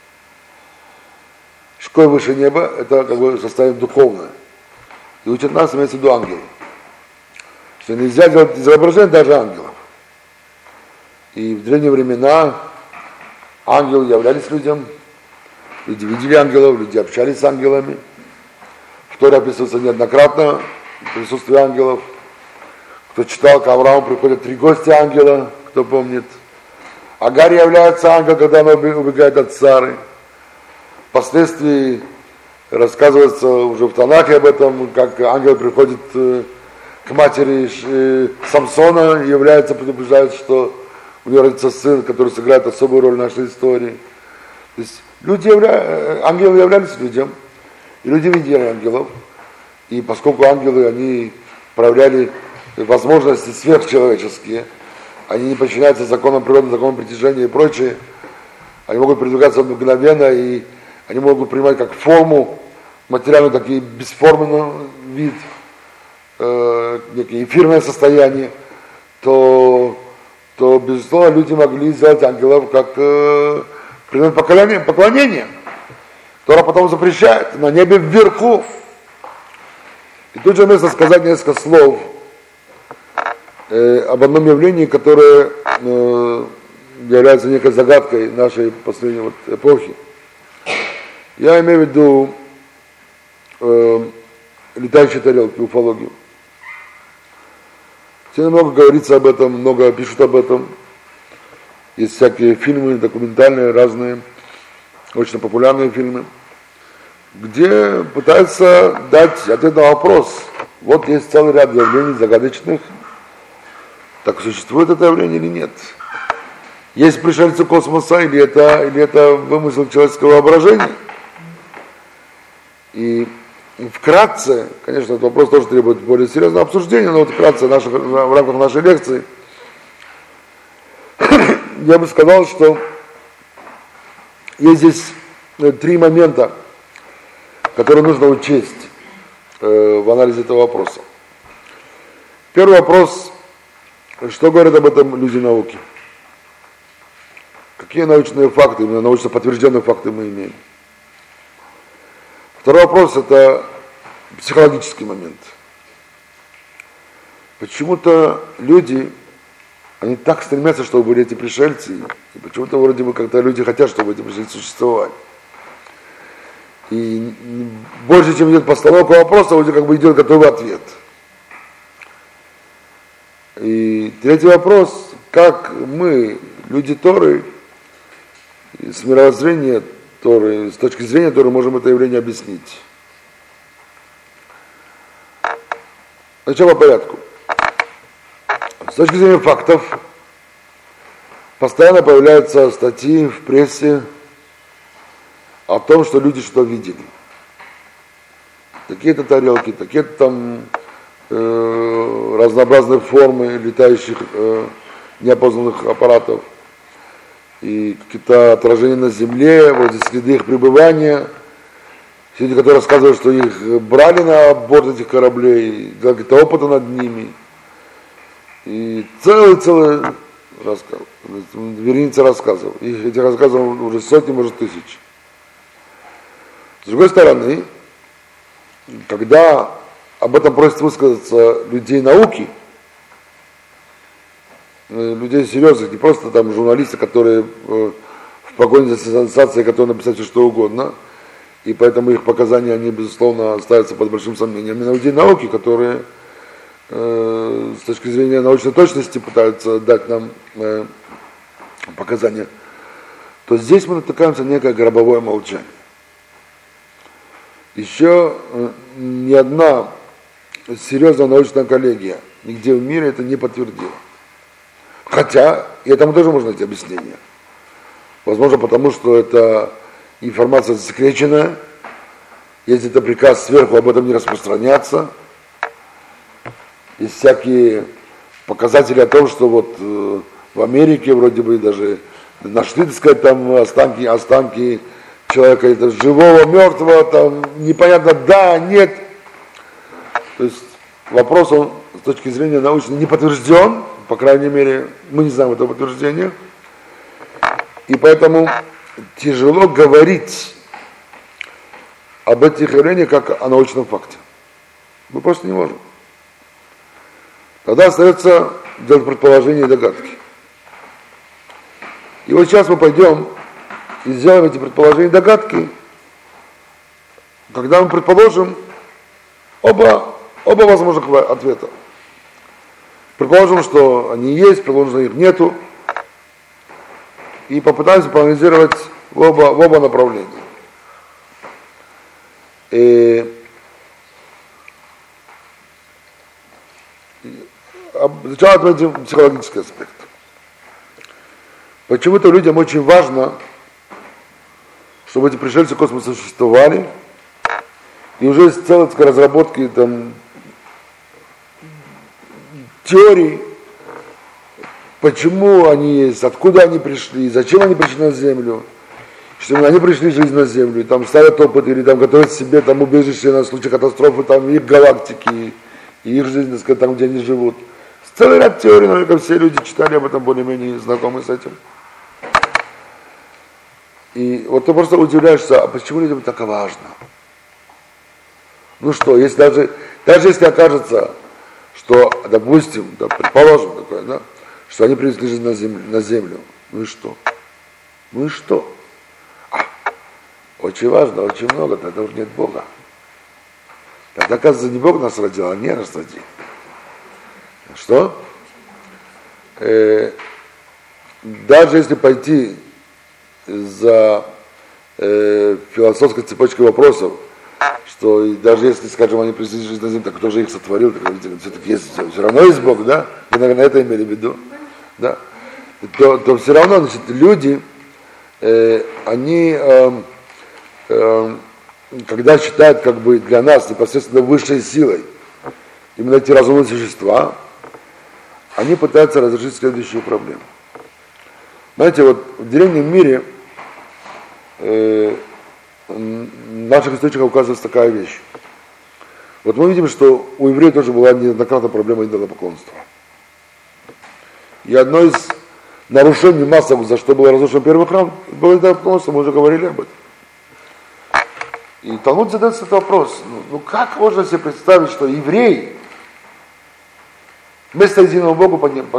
[SPEAKER 2] Что выше неба, это как бы состояние духовное. И учат нас, имеется в виду ангелы. Что нельзя делать изображение даже ангелов. И в древние времена ангелы являлись людям, люди видели ангелов, люди общались с ангелами. В Торе описывается неоднократно присутствие ангелов. Кто читал, к Аврааму приходят три гостя ангела, кто помнит. Агарь является ангел, когда она убегает от Сары. Впоследствии рассказывается уже в Танахе об этом, как ангел приходит к матери Самсона и является, предупреждает, что у нее родится сын, который сыграет особую роль в нашей истории. То есть люди явля... ангелы являлись людям, и люди видели ангелов. И поскольку ангелы, они проявляли возможности сверхчеловеческие, они не подчиняются законам природы, законам притяжения и прочее, они могут передвигаться мгновенно, и они могут принимать как форму материальную, так и бесформенный вид, э, некое эфирное состояние, то, то, безусловно, люди могли сделать ангелов как э, предмет поклонения, поклонения. Тора потом запрещает на небе вверху. И тут же вместо сказать несколько слов э, об одном явлении, которое э, является некой загадкой нашей последней вот эпохи. Я имею в виду э, летающие тарелки, уфологию. Все много говорится об этом, много пишут об этом. Есть всякие фильмы документальные, разные, очень популярные фильмы, где пытаются дать ответ на вопрос. Вот есть целый ряд явлений загадочных. Так существует это явление или нет? Есть пришельцы космоса, или это, или это вымысел человеческого воображения? И вкратце, конечно, этот вопрос тоже требует более серьезного обсуждения, но вот вкратце наших, в рамках нашей лекции я бы сказал, что есть здесь три момента, которые нужно учесть э, в анализе этого вопроса. Первый вопрос, что говорят об этом люди науки? Какие научные факты, именно научно подтвержденные факты мы имеем? Второй вопрос – это психологический момент. Почему-то люди, они так стремятся, чтобы были эти пришельцы, и почему-то вроде бы как-то люди хотят, чтобы эти пришельцы существовали. И больше, чем идет постановка вопроса, вроде как бы идет готовый ответ. И третий вопрос, как мы, люди Торы, с мировоззрения Торы, с точки зрения Торы, можем это явление объяснить. Сначала по порядку. С точки зрения фактов, постоянно появляются статьи в прессе о том, что люди что видели. Такие-то тарелки, такие-то там э, разнообразные формы летающих э, неопознанных аппаратов. И какие-то отражения на земле, вот здесь следы их пребывания. Люди, которые рассказывают, что их брали на борт этих кораблей, делали какие-то опыты над ними. И целый-целый рассказ, вереница рассказов. И этих рассказов уже сотни, может, тысяч. С другой стороны, когда об этом просят высказаться людей науки, людей серьезных, не просто там журналисты, которые в погоне за сенсацией готовы написать все что угодно, и поэтому их показания, они, безусловно, ставятся под большим сомнением. Именно людей науки, которые э, с точки зрения научной точности пытаются дать нам э, показания, то здесь мы натыкаемся на некое гробовое молчание. Еще э, ни одна серьезная научная коллегия нигде в мире это не подтвердила. Хотя, и этому тоже можно найти объяснение. Возможно, потому что это информация засекреченная, есть это приказ сверху об этом не распространяться. Есть всякие показатели о том, что вот э, в Америке вроде бы даже нашли, так сказать, там останки, останки человека, это живого, мертвого, там непонятно, да, нет. То есть вопрос, он с точки зрения научной не подтвержден, по крайней мере, мы не знаем этого подтверждения. И поэтому тяжело говорить об этих явлениях как о научном факте. Мы просто не можем. Тогда остается делать предположения и догадки. И вот сейчас мы пойдем и сделаем эти предположения и догадки, когда мы предположим оба, оба возможных ответа. Предположим, что они есть, предположим, что их нету, и попытаемся проанализировать в оба, в оба направления. И сначала отметим психологический аспект. Почему-то людям очень важно, чтобы эти пришельцы космоса существовали, и уже есть целые разработки там, теорий, почему они есть, откуда они пришли, зачем они пришли на Землю, что они пришли жить на Землю, и там ставят опыт, или там готовят себе там убежище на случай катастрофы, там их галактики, и их жизнь, так сказать, там, где они живут. Целый ряд теорий, наверное, все люди читали об этом, более-менее знакомы с этим. И вот ты просто удивляешься, а почему людям так важно? Ну что, если даже, даже если окажется, что, допустим, да, предположим такое, да, что они привезли жизнь на землю, на землю, ну и что? Ну и что? А, очень важно, очень много, тогда уже нет Бога. Тогда, оказывается, не Бог нас родил, а не нас родил. Что? Э, даже если пойти за э, философской цепочкой вопросов, что и даже если, скажем, они пришли жизнь на землю, так кто же их сотворил, так все-таки есть, все, все равно есть Бог, да? Вы, наверное, это имели в виду, да? То, то все равно, значит, люди, э, они, э, э, когда считают, как бы, для нас непосредственно высшей силой, именно эти разумные существа, они пытаются разрешить следующую проблему. Знаете, вот в древнем мире э, в наших источниках указывается такая вещь. Вот мы видим, что у евреев тоже была неоднократно проблема идолопоклонства. И одно из нарушений массовых, за что был разрушен первый храм, было идолопоклонство, мы уже говорили об этом. И Талмуд задается этот вопрос, ну, ну как можно себе представить, что евреи вместо единого Богу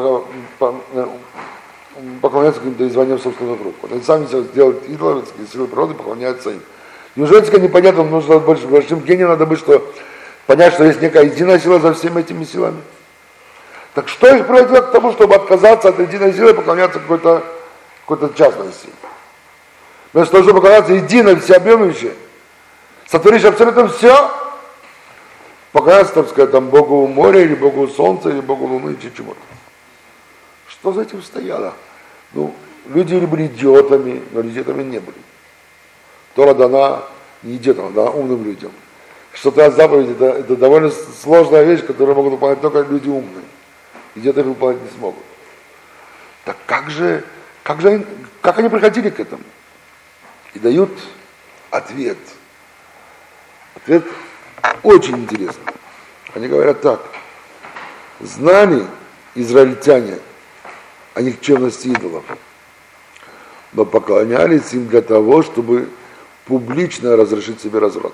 [SPEAKER 2] поклоняются каким-то званиям собственных рук. Вот они сами себя делают идолами, силы природы, поклоняются им. Неужели это непонятно, нужно больше, большим гением надо быть, что понять, что есть некая единая сила за всеми этими силами. Так что их приводило к тому, чтобы отказаться от единой силы и поклоняться какой-то, какой-то частной силе? Вместо того, чтобы поклоняться единой, всеобъемлющей, сотворишь абсолютно все, поклоняться, так сказать, там, Богу моря, или Богу солнца, или Богу луны, или чему-то. Что за этим стояло? Ну, люди или были идиотами, но идиотами не были. Тора дана не идиотам, дана умным людям. Что-то заповедь, это, это довольно сложная вещь, которую могут выполнять только люди умные. Идиоты выполнять не смогут. Так как же, как же они, как они приходили к этому? И дают ответ. Ответ очень интересный. Они говорят так. Знали израильтяне о никчемности идолов, но поклонялись им для того, чтобы публично разрешить себе разврат.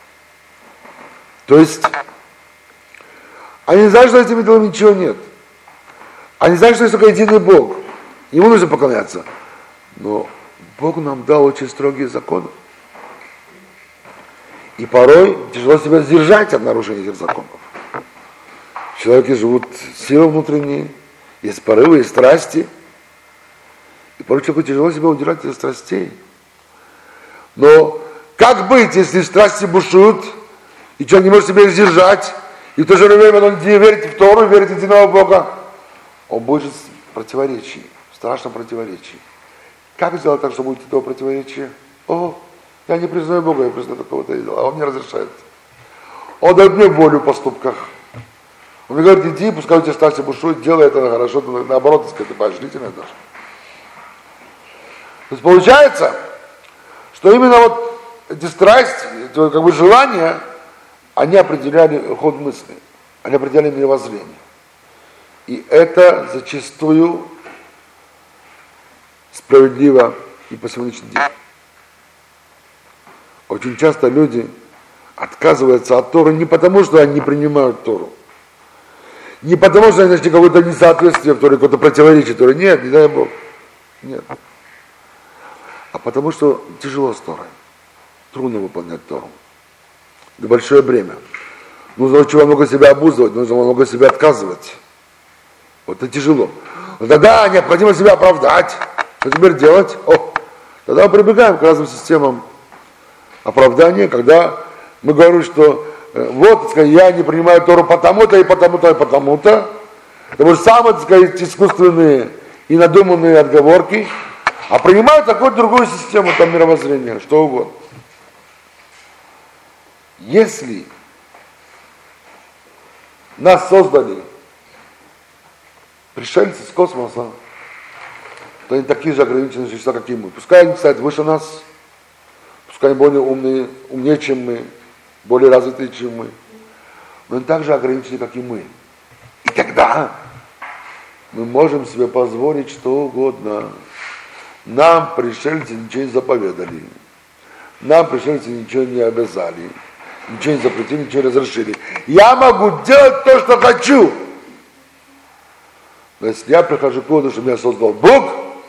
[SPEAKER 2] То есть, они знают, что этим идолам ничего нет. Они знают, что есть только единый Бог. Ему нужно поклоняться. Но Бог нам дал очень строгие законы. И порой тяжело себя сдержать от нарушения этих законов. В человеке живут силы внутренние, есть порывы и страсти. И порой человеку тяжело себя удержать от этих страстей. Но как быть, если страсти бушуют, и человек не может себя их сдержать, и в то же время он не верит в Тору, верит в единого Бога? Он будет в противоречии, в страшном противоречии. Как сделать так, чтобы уйти от этого противоречия? О, я не признаю Бога, я признаю какого-то идола, а он мне разрешает. Он дает мне волю в поступках. Он мне говорит, иди, пускай у тебя страсти бушуют, делай это хорошо, наоборот, так сказать, поощрительно даже. То есть получается, что именно вот эти страсти, эти как бы желания, они определяли ход мысли, они определяли мировоззрение. И это зачастую справедливо и по сегодняшний день. Очень часто люди отказываются от Торы не потому, что они не принимают Тору, не потому, что они нашли какое-то несоответствие в Торе, какое-то противоречие Торе. Нет, не дай Бог. Нет. А потому что тяжело с Торой. Трудно выполнять Тору. Это большое бремя. Нужно очень много себя обуздывать, нужно много себя отказывать. Вот это тяжело. Но тогда необходимо себя оправдать. Что теперь делать? О, тогда мы прибегаем к разным системам оправдания, когда мы говорим, что э, вот, так сказать, я не принимаю Тору потому-то и потому-то и потому-то. Это же самые, так сказать, искусственные и надуманные отговорки, а принимаю такую другую систему там мировоззрения, что угодно. Если нас создали пришельцы с космоса, то они такие же ограниченные существа, как и мы. Пускай они, кстати, выше нас, пускай они более умные, умнее, чем мы, более развитые, чем мы, но они так же ограничены, как и мы. И тогда мы можем себе позволить что угодно. Нам пришельцы ничего не заповедали, нам пришельцы ничего не обязали, ничего не запретили, ничего не разрешили. Я могу делать то, что хочу. Но если я прихожу к выводу, что меня создал Бог,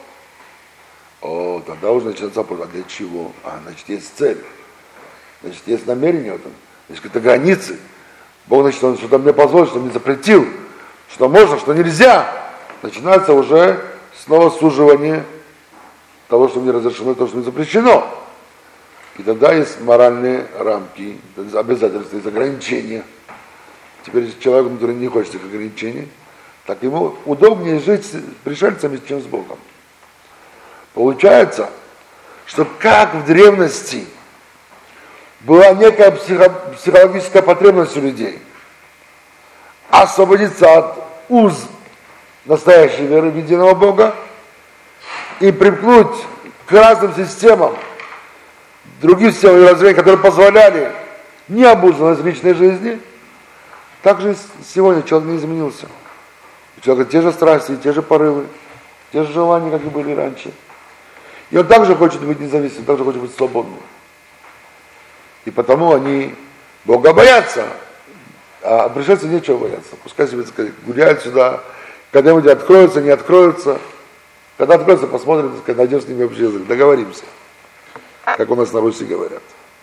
[SPEAKER 2] о, тогда уже начинается вопрос, а для чего? А, значит, есть цель, значит, есть намерение в этом, значит, это границы. Бог, значит, он что-то мне позволил, что мне запретил, что можно, что нельзя. Начинается уже снова суживание того, что мне разрешено, то, что мне запрещено. И тогда есть моральные рамки, обязательства, есть ограничения. Теперь человеку, который не хочет этих ограничений, так ему удобнее жить с пришельцами, чем с Богом. Получается, что как в древности была некая психо- психологическая потребность у людей освободиться от уз настоящей веры в единого Бога и примкнуть к разным системам, другим системам мировоззрения, которые позволяли необузданность личной жизни, также сегодня человек не изменился. У человека те же страсти, те же порывы, те же желания, как и были раньше. И он также хочет быть независимым, также хочет быть свободным. И потому они Бога боятся, а пришельцы нечего бояться. Пускай себе, так сказать, гуляют сюда, когда-нибудь откроются, не откроются. Когда откроются, посмотрим, так сказать, найдем с ними общий язык, договоримся. Как у нас на Руси говорят.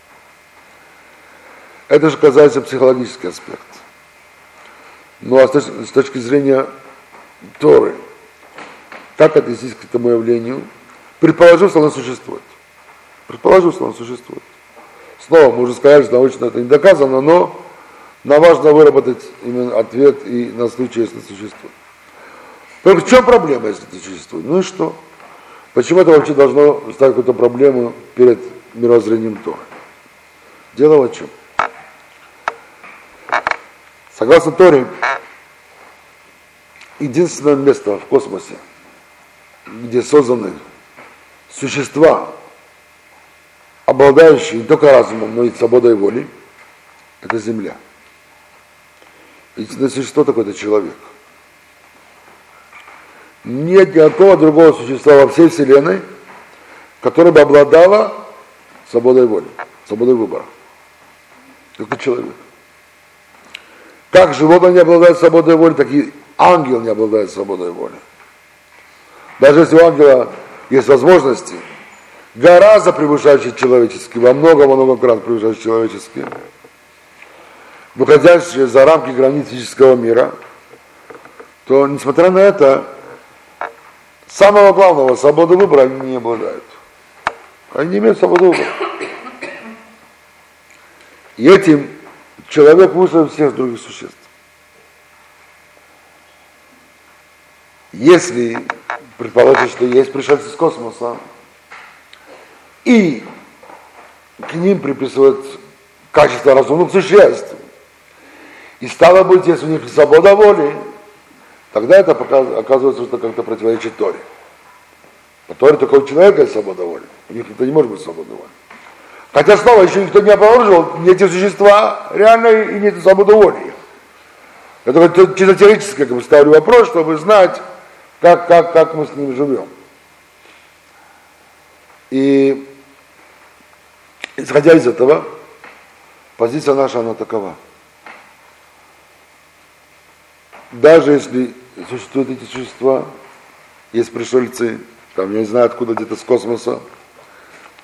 [SPEAKER 2] Это же касается психологический аспект. Ну а с точки зрения Торы, как отнестись к этому явлению? Предположу, что оно существует. Предположу, что оно существует. Снова, мы уже сказали, что научно это не доказано, но нам важно выработать именно ответ и на случай, если существует. Только в чем проблема, если это существует? Ну и что? Почему это вообще должно стать какой-то проблемой перед мировоззрением Торы? Дело в чем? Согласно Торе, единственное место в космосе, где созданы существа, обладающие не только разумом, но и свободой воли, это Земля. Единственное существо такое — это человек. Нет никакого другого существа во всей Вселенной, которое бы обладало свободой воли, свободой выбора. Только человек. Как животное не обладает свободой воли, так и ангел не обладает свободой воли. Даже если у ангела есть возможности, гораздо превышающие человеческие, во много-много крат превышающие человеческие, выходящие за рамки границ физического мира, то, несмотря на это, самого главного, свободы выбора, они не обладают. Они не имеют свободы выбора. И этим человек выше всех других существ. Если предположить, что есть пришельцы с космоса, и к ним приписывают качество разумных существ, и стало быть, если у них свобода воли, тогда это оказывается, что как-то противоречит Торе. По Торе только у человека есть свобода воли, у них это не может быть свобода воли. Хотя снова еще никто не обнаружил ни эти существа реально и не эту свободу воли. Это вот чисто теоретически, как бы ставлю вопрос, чтобы знать, как, как, как мы с ними живем. И исходя из этого, позиция наша, она такова. Даже если существуют эти существа, есть пришельцы, там, я не знаю откуда, где-то с космоса,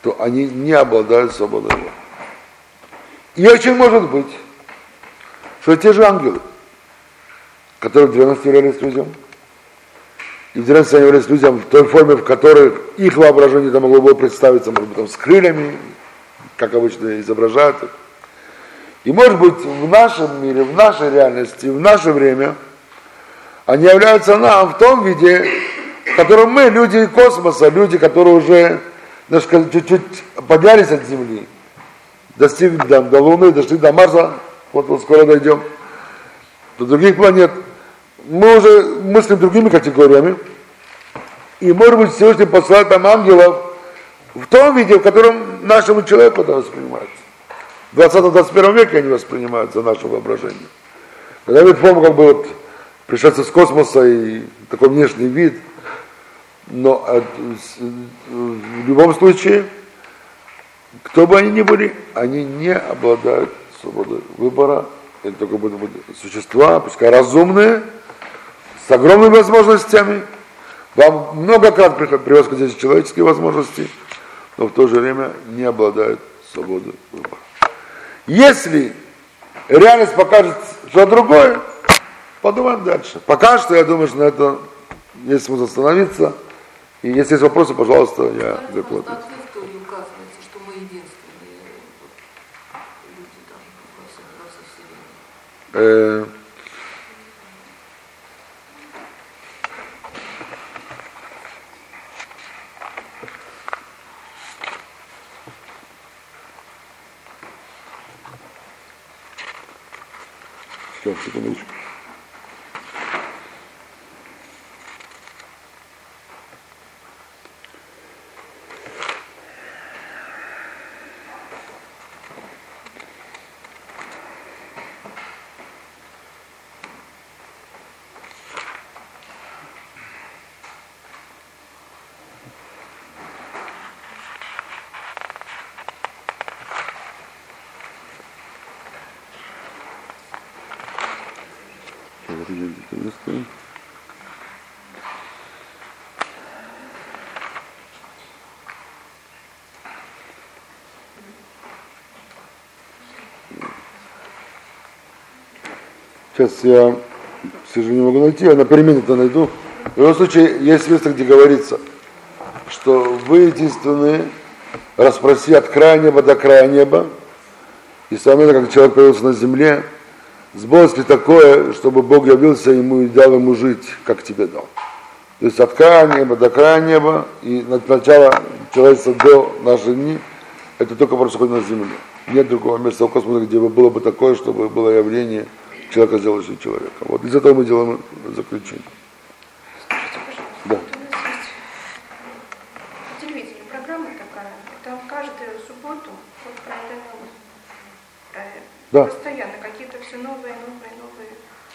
[SPEAKER 2] что они не обладают свободой воли. И очень может быть, что те же ангелы, которые в древности являлись людям, и в древности они являлись людям в той форме, в которой их воображение там могло бы представиться, может быть, там, с крыльями, как обычно изображают их. И может быть в нашем мире, в нашей реальности, в наше время они являются нам в том виде, в котором мы, люди космоса, люди, которые уже чуть-чуть поднялись от Земли, достигли до, до Луны, дошли до Марса, вот мы скоро дойдем, до других планет, мы уже мыслим другими категориями, и может быть Всевышний посылает нам ангелов в том виде, в котором нашему человеку это воспринимается. В двадцатом-двадцать первом веке они воспринимаются нашим воображением. Когда мы помним, как бы вот пришельцы с космоса и такой внешний вид, но в любом случае, кто бы они ни были, они не обладают свободой выбора. Это только будут существа, пускай разумные, с огромными возможностями. Вам многократно превосходят человеческие возможности, но в то же время не обладают свободой выбора. Если реальность покажет что другое, подумаем дальше. Пока что я думаю, что на это есть смысл остановиться. И если есть вопросы, пожалуйста, я готов.
[SPEAKER 3] Просто в истории указывается, что мы единственные люди там во всем, во всей вселенной.
[SPEAKER 2] Сейчас, секундочку. Сейчас я, к сожалению, не могу найти, я на перемене-то найду. В любом случае, есть место, где говорится, что вы единственные, расспроси от края неба до края неба, и самое, как человек появился на земле, сбылось ли такое, чтобы Бог явился ему и дал ему жить, как тебе дал. То есть от края неба до края неба, и от начала человечества до наших дней, это только происходит на земле. Нет другого места в космосе, где бы было бы такое, чтобы было явление человека, сделающего человека. Вот из этого мы делаем заключение.
[SPEAKER 4] Скажите, пожалуйста,
[SPEAKER 2] да.
[SPEAKER 4] Вот у нас есть по телевидению программа такая, там каждую субботу, вот про это про,
[SPEAKER 2] Да.
[SPEAKER 4] постоянно какие-то все новые, новые, новые.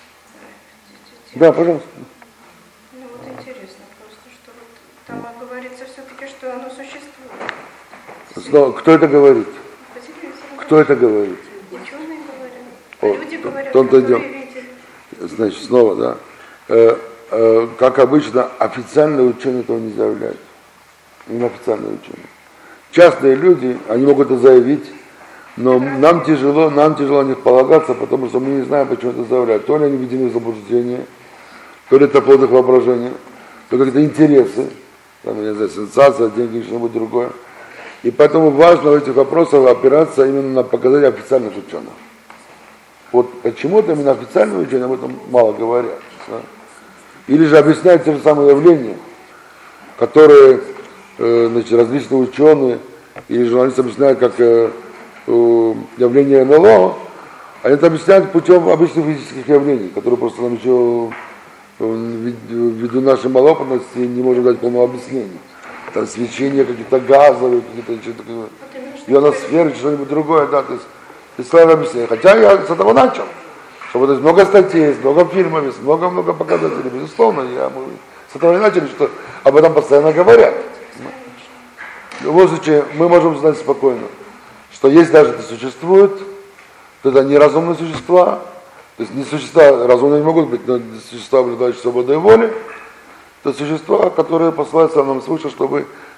[SPEAKER 4] э,
[SPEAKER 2] Да, пожалуйста.
[SPEAKER 4] Ну вот интересно просто, что вот там говорится все-таки, что оно существует.
[SPEAKER 2] Снова, кто это говорит?
[SPEAKER 4] По телевизору.
[SPEAKER 2] Кто это говорит?
[SPEAKER 4] Ученые говорят.
[SPEAKER 2] О,
[SPEAKER 4] Люди говорят,
[SPEAKER 2] то-то
[SPEAKER 4] которые
[SPEAKER 2] идем.
[SPEAKER 4] видели.
[SPEAKER 2] Значит, снова, да. Э, э, как обычно, официальные ученые этого не заявляют. Именно официальные ученые. Частные люди, они могут это заявить, но нам тяжело, нам тяжело на них полагаться, потому что мы не знаем, почему это заявляют. То ли они введены в заблуждение, то ли это плод их воображения, то ли какие-то интересы, там, я не знаю, сенсация, деньги, что-нибудь другое. И поэтому важно в этих вопросах опираться именно на показания официальных ученых. Вот почему-то именно официальные ученые об этом мало говорят. Да? Или же объясняют те же самые явления, которые э, значит, различные ученые или журналисты объясняют как э, э, явление эн эл о, они это объясняют путем обычных физических явлений, которые просто нам еще э, ввиду нашей малоопытности не можем дать полного объяснения. Там свечение какие-то газовые, какие-то ионосферы, что-нибудь другое, да, то есть бесславное объяснение. Хотя я с этого начал, что есть много статей, есть много фильмов, есть много-много показателей, безусловно, я, мы с этого и начали, что об этом постоянно говорят. В любом случае, мы можем знать спокойно, что если даже это существует, то это неразумные существа, то есть не существа, разумные не могут быть, но существа, обладающие свободой воли, это существа, которые посылаются нам свыше, чтобы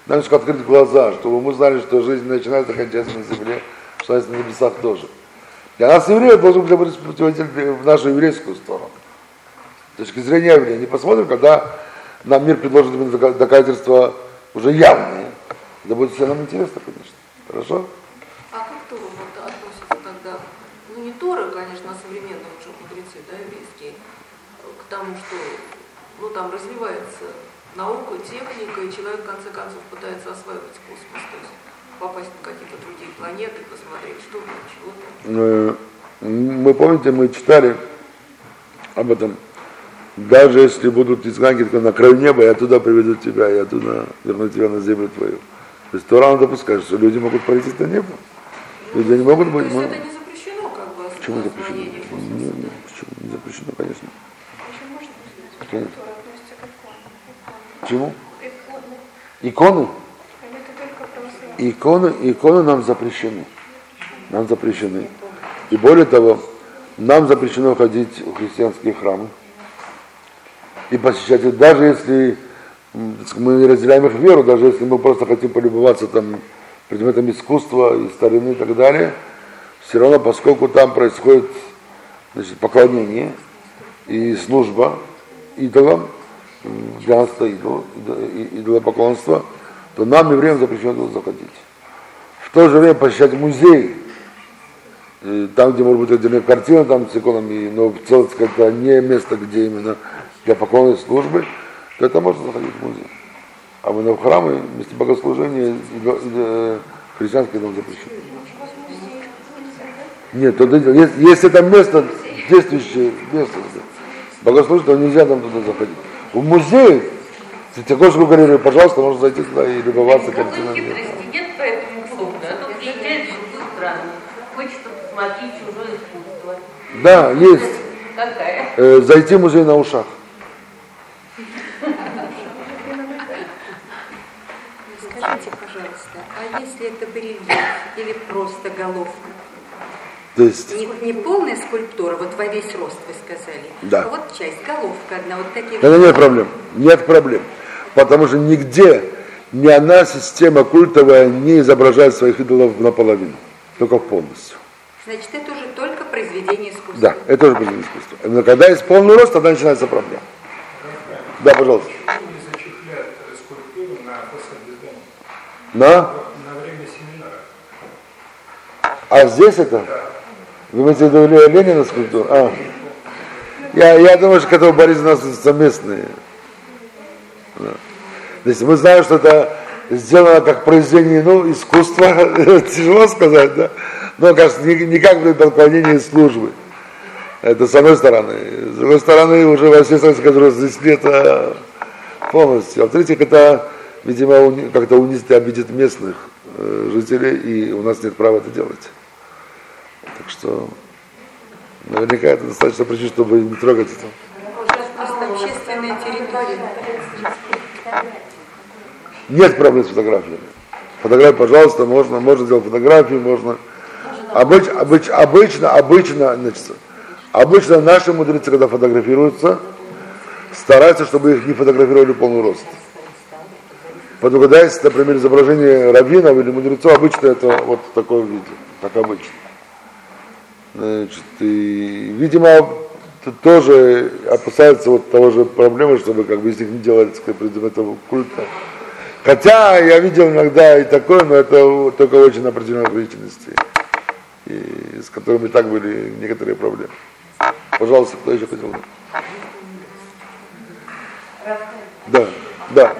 [SPEAKER 2] Нам нужно открыть глаза, чтобы мы знали, что жизнь начинается и кончается на земле, что на небесах тоже. Для нас, евреев, должен быть путеводитель в нашу еврейскую сторону. С точки зрения еврея. Не посмотрим, когда нам мир предложит доказательства уже явные. Это будет все нам интересно, конечно. Хорошо?
[SPEAKER 3] А как Тора вот относится тогда, ну не Тора, конечно, а современные уже мудрецы, да, еврейские, к тому, что ну там развивается наука, техника, и человек в конце концов пытается осваивать космос, то есть попасть на какие-то другие планеты, посмотреть, что там, чего там.
[SPEAKER 2] Мы, помните, мы читали об этом. Даже если будут изгнанники на краю неба, я туда приведу тебя, я туда верну тебя на землю твою. То есть Тора допускает, что люди могут полететь на небо. Люди не могут быть.
[SPEAKER 3] То есть это не запрещено, как бы,
[SPEAKER 2] почему запрещено?
[SPEAKER 3] освоение космоса?
[SPEAKER 2] Не, не, почему не запрещено, конечно.
[SPEAKER 4] Еще можно узнать,
[SPEAKER 2] Конечно.
[SPEAKER 4] Тора относится к иконам?
[SPEAKER 2] Почему?
[SPEAKER 4] Иконы.
[SPEAKER 2] Иконы?
[SPEAKER 4] Или это только православие?
[SPEAKER 2] Иконы, иконы нам запрещены. Нам запрещены. И более того, нам запрещено ходить в христианские храмы и посещать их, даже если мы не разделяем их веру, даже если мы просто хотим полюбоваться там предметами искусства и старины и так далее, все равно, поскольку там происходит, значит, поклонение и служба идолам, для нас это идол, идолопоклонство, то нам, евреям, запрещено туда заходить. В то же время посещать музей, там, где может быть отдельная картина, там с иконами, но в целом это не место, где именно для поклонной службы, то это можно заходить в музей. А мы в храмы, вместе богослужения, христианские нам запрещено. Нет, туда, если, если это место, действующее место, богослужение, то нельзя там туда заходить. В музей, Третьяковскую галерею, пожалуйста, можно зайти туда и любоваться картинами.
[SPEAKER 5] Нет, поэтому удобно. А тут приезжаешь в другую страну, хочется посмотреть чужое искусство.
[SPEAKER 2] Да, есть.
[SPEAKER 5] Какая?
[SPEAKER 2] Э, зайти в музей на ушах.
[SPEAKER 6] Скажите, пожалуйста, а если это барельеф или просто головка?
[SPEAKER 2] То есть...
[SPEAKER 6] Не, не полная скульптура, вот во весь рост вы сказали,
[SPEAKER 2] Да.
[SPEAKER 6] а вот часть, головка одна, вот такие...
[SPEAKER 2] Это нет проблем, нет проблем. Потому что нигде ни одна система культовая не изображает своих идолов наполовину, только полностью.
[SPEAKER 6] Значит, это уже только произведение искусства.
[SPEAKER 2] Да, это тоже произведение искусства. Но когда есть полный рост, тогда начинается проблема. Да, пожалуйста.
[SPEAKER 7] Не зачехляют скульптуру на фасаде дома
[SPEAKER 2] На?
[SPEAKER 7] на время семинара.
[SPEAKER 2] А здесь это? Вы имеете в виду Ленина скульптуру? А. Я, я думаю, что к этому Борис у нас совместные. Да. То есть мы знаем, что это сделано как произведение, ну, искусства, тяжело сказать, да? Но, кажется, не, не как при поклонении службы. Это с одной стороны. С другой стороны, уже во всей Советской Союзе это полностью. А в-третьих, это, видимо, уни, как-то унизит и обидит местных э, жителей, и у нас нет права это делать. Так что, наверняка это достаточно причин, чтобы не трогать это.
[SPEAKER 6] Сейчас просто общественная территория.
[SPEAKER 2] Нет проблем с фотографиями. Фотографии, пожалуйста, можно, можно делать фотографии, можно. Обыч, обыч, обычно, обычно, значит, обычно наши мудрецы, когда фотографируются, стараются, чтобы их не фотографировали полный рост. Потому когда есть, например, изображение раввинов или мудрецов, обычно это вот в таком виде, как обычно. Значит, и, видимо, тоже опасаются вот того же проблемы, чтобы как бы из них не делать предметов культа. Хотя я видел иногда и такое, но это только очень на определенной длительности, и с которыми так были некоторые проблемы. Пожалуйста, кто еще хотел? Да, да.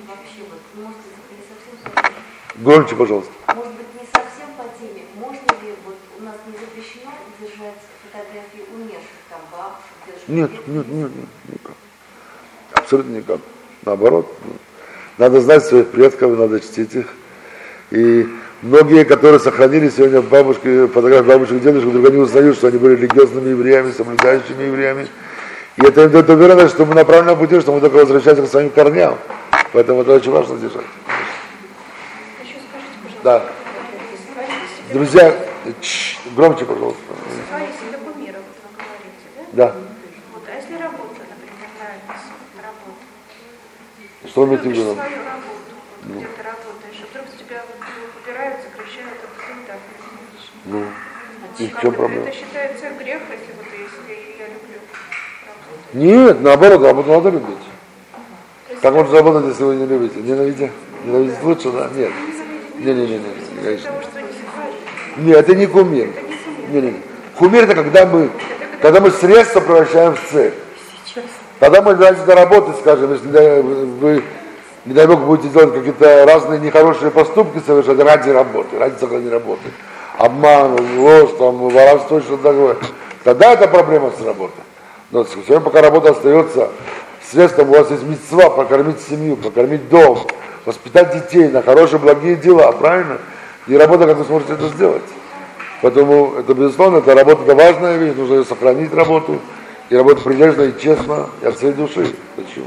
[SPEAKER 2] Громче, пожалуйста.
[SPEAKER 8] Может быть, не совсем по теме. Можно ли, вот у нас не запрещено держать фотографии умерших, там, бабушек, дедушек?
[SPEAKER 2] Нет, нет, нет, нет, никак. Абсолютно никак. Наоборот. Надо знать своих предков, надо чтить их. И многие, которые сохранили сегодня бабушки, фотографии бабушек и дедушек, вдруг они узнают, что они были религиозными евреями, соблюдающими евреями. И это им дает уверенность, что мы на правильном пути, что мы только возвращаемся к своим корням. Поэтому это очень важно держать.
[SPEAKER 4] Еще скажите, пожалуйста.
[SPEAKER 2] Да. Друзья, чш, громче, пожалуйста.
[SPEAKER 4] Свои себе кумиры, вот вы говорите,
[SPEAKER 2] Да.
[SPEAKER 4] да? Вот, а если работа, например, нравится работа?
[SPEAKER 2] Что вы имеете в
[SPEAKER 4] Любишь
[SPEAKER 2] виду?
[SPEAKER 4] свою работу, вот
[SPEAKER 2] Ну.
[SPEAKER 4] где ты работаешь, а вдруг тебя убирают, сокращают, а потом так.
[SPEAKER 2] Ну, и в
[SPEAKER 4] Как
[SPEAKER 2] чем
[SPEAKER 4] это,
[SPEAKER 2] проблема?
[SPEAKER 4] это считается грех, если вот если я люблю работу.
[SPEAKER 2] Нет, наоборот, работу надо любить. Как можно работать, если вы не любите? Ненавидите? Ненавидеть лучше, да? Нет. Не-не-не, конечно.
[SPEAKER 4] Потому что не совпадает.
[SPEAKER 2] Нет, это не кумир. Не-не-не. Кумир это когда мы, когда мы средства превращаем в цель. Тогда мы начнем работать, скажем, если вы, не дай Бог, будете делать какие-то разные нехорошие поступки совершать ради работы, ради сохранения работы. Обман, ложь, там, воровство, что-то такое. Тогда это проблема с работой. Но сегодня, пока работа остается средством, у вас есть мицва прокормить семью, прокормить дом, воспитать детей на хорошие, благие дела, правильно? И работа, как вы сможете это сделать. Поэтому это, безусловно, это работа, это важная вещь, нужно ее сохранить работу, и работать прилежно и честно, и от всей души. Почему?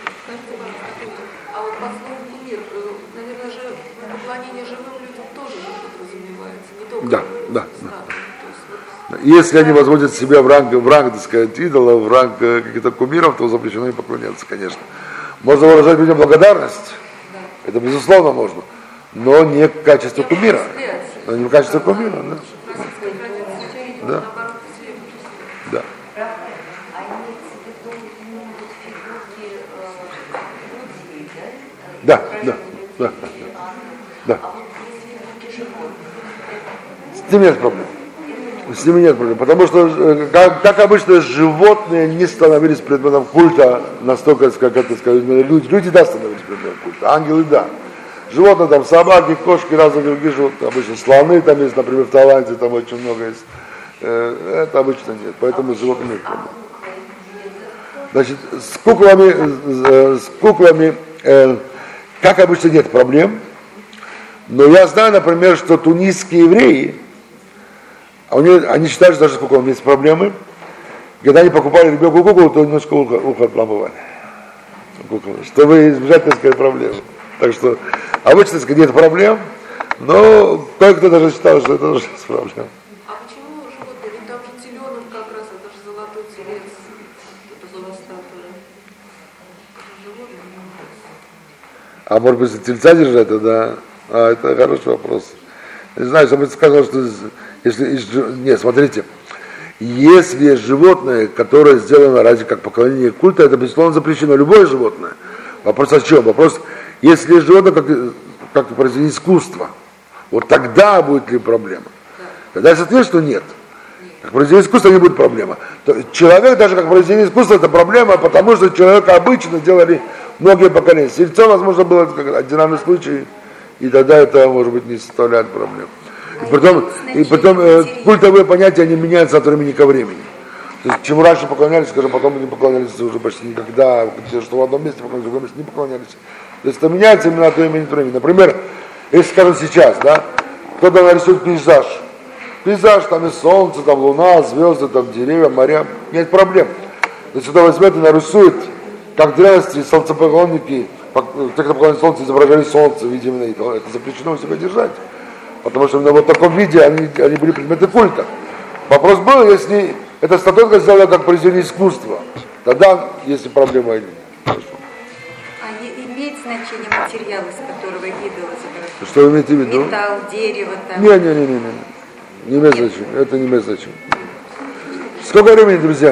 [SPEAKER 3] А вот под словом кумир, наверное, же поклонение живым людям тоже подразумевается, не только
[SPEAKER 2] Да, да, да.
[SPEAKER 3] вот,
[SPEAKER 2] Если они возводят себя в ранг, в ранг, так сказать, идолов, в ранг э, каких-то кумиров, то запрещено им поклоняться, конечно. Можно выражать людям благодарность,
[SPEAKER 3] да.
[SPEAKER 2] это безусловно можно, но не в качестве
[SPEAKER 3] Я
[SPEAKER 2] кумира.
[SPEAKER 3] взгляд,
[SPEAKER 2] Но не в качестве кумира, да.
[SPEAKER 3] российская традиция,
[SPEAKER 2] Да.
[SPEAKER 3] наоборот, свет.
[SPEAKER 2] Да.
[SPEAKER 8] А имеется в виду именно вот фигурки э, людей, да?
[SPEAKER 2] Да, да, да, да.
[SPEAKER 8] А вот есть фигурки животных.
[SPEAKER 2] С ними нет проблем. С ними нет проблем. Потому что, э, как, как обычно, животные не становились предметом культа настолько, как это сказать, люди, люди да становились предметом культа, ангелы да. Животные там, собаки, кошки, разные другие животные, обычно слоны там есть, например, в Таиланде там очень много есть. Э, это обычно нет, поэтому с животными нет проблем. Значит, с куклами, э, с куклами, э, как обычно, нет проблем. Но я знаю, например, что тунисские евреи, а у них, они считают, что даже с куклами есть проблемы. Когда они покупали ребенку куклу, то немножко ухо, ухо отламывали. Чтобы избежать, так сказать, проблем. Так что обычно, так сказать, нет проблем, но кое-кто даже считал, что это тоже есть проблема.
[SPEAKER 3] А почему животные? Ведь там же теленок как раз, это же золотой телец, это золостатуя. Это же животные.
[SPEAKER 2] А может быть, тельца держать, то да. А, это хороший вопрос. Не знаю, чтобы сказал, что если... Нет, смотрите. Если животное, которое сделано ради как поклонения культа, это, безусловно, запрещено. Любое животное. Вопрос о чем? Вопрос, если животное как, как произведение искусства, вот тогда будет ли проблема? Тогда если ответ, что нет. Как произведение искусства не будет проблема. То человек даже как произведение искусства это проблема, потому что человека обычно делали многие поколения. Сельцо, возможно, было как одинарный случай, и тогда это, может быть, не составляет проблем. И потом, и потом э, культовые понятия, они меняются от времени ко времени. То есть, чему раньше поклонялись, скажем, потом не поклонялись уже почти никогда, что в одном месте поклонялись, в другом месте не поклонялись. То есть это меняется именно от времени к времени. Например, если, скажем, сейчас, да, кто-то нарисует пейзаж. Пейзаж, там и солнце, там луна, звезды, там деревья, моря, нет проблем. То есть кто возьмет и нарисует, как в древности солнцепоклонники, те, кто поклоняется солнцу, изображали солнце, видимо, это запрещено у себя держать. Потому что именно вот в таком виде они, они были предметы культа. Вопрос был, если эта статуэтка сделана как произведение искусства, тогда есть и проблема или нет.
[SPEAKER 6] А имеет значение материал, из которого идол изображен?
[SPEAKER 2] Что вы имеете в виду?
[SPEAKER 6] Металл, дерево там.
[SPEAKER 2] Не, не, не, не, не. Не имеет значения. Это не имеет значения. Сколько времени, друзья?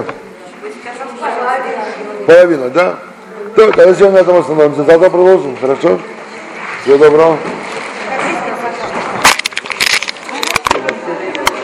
[SPEAKER 2] Половина, да? То, тогда сегодня на этом остановимся. Завтра продолжим, хорошо? Всего доброго.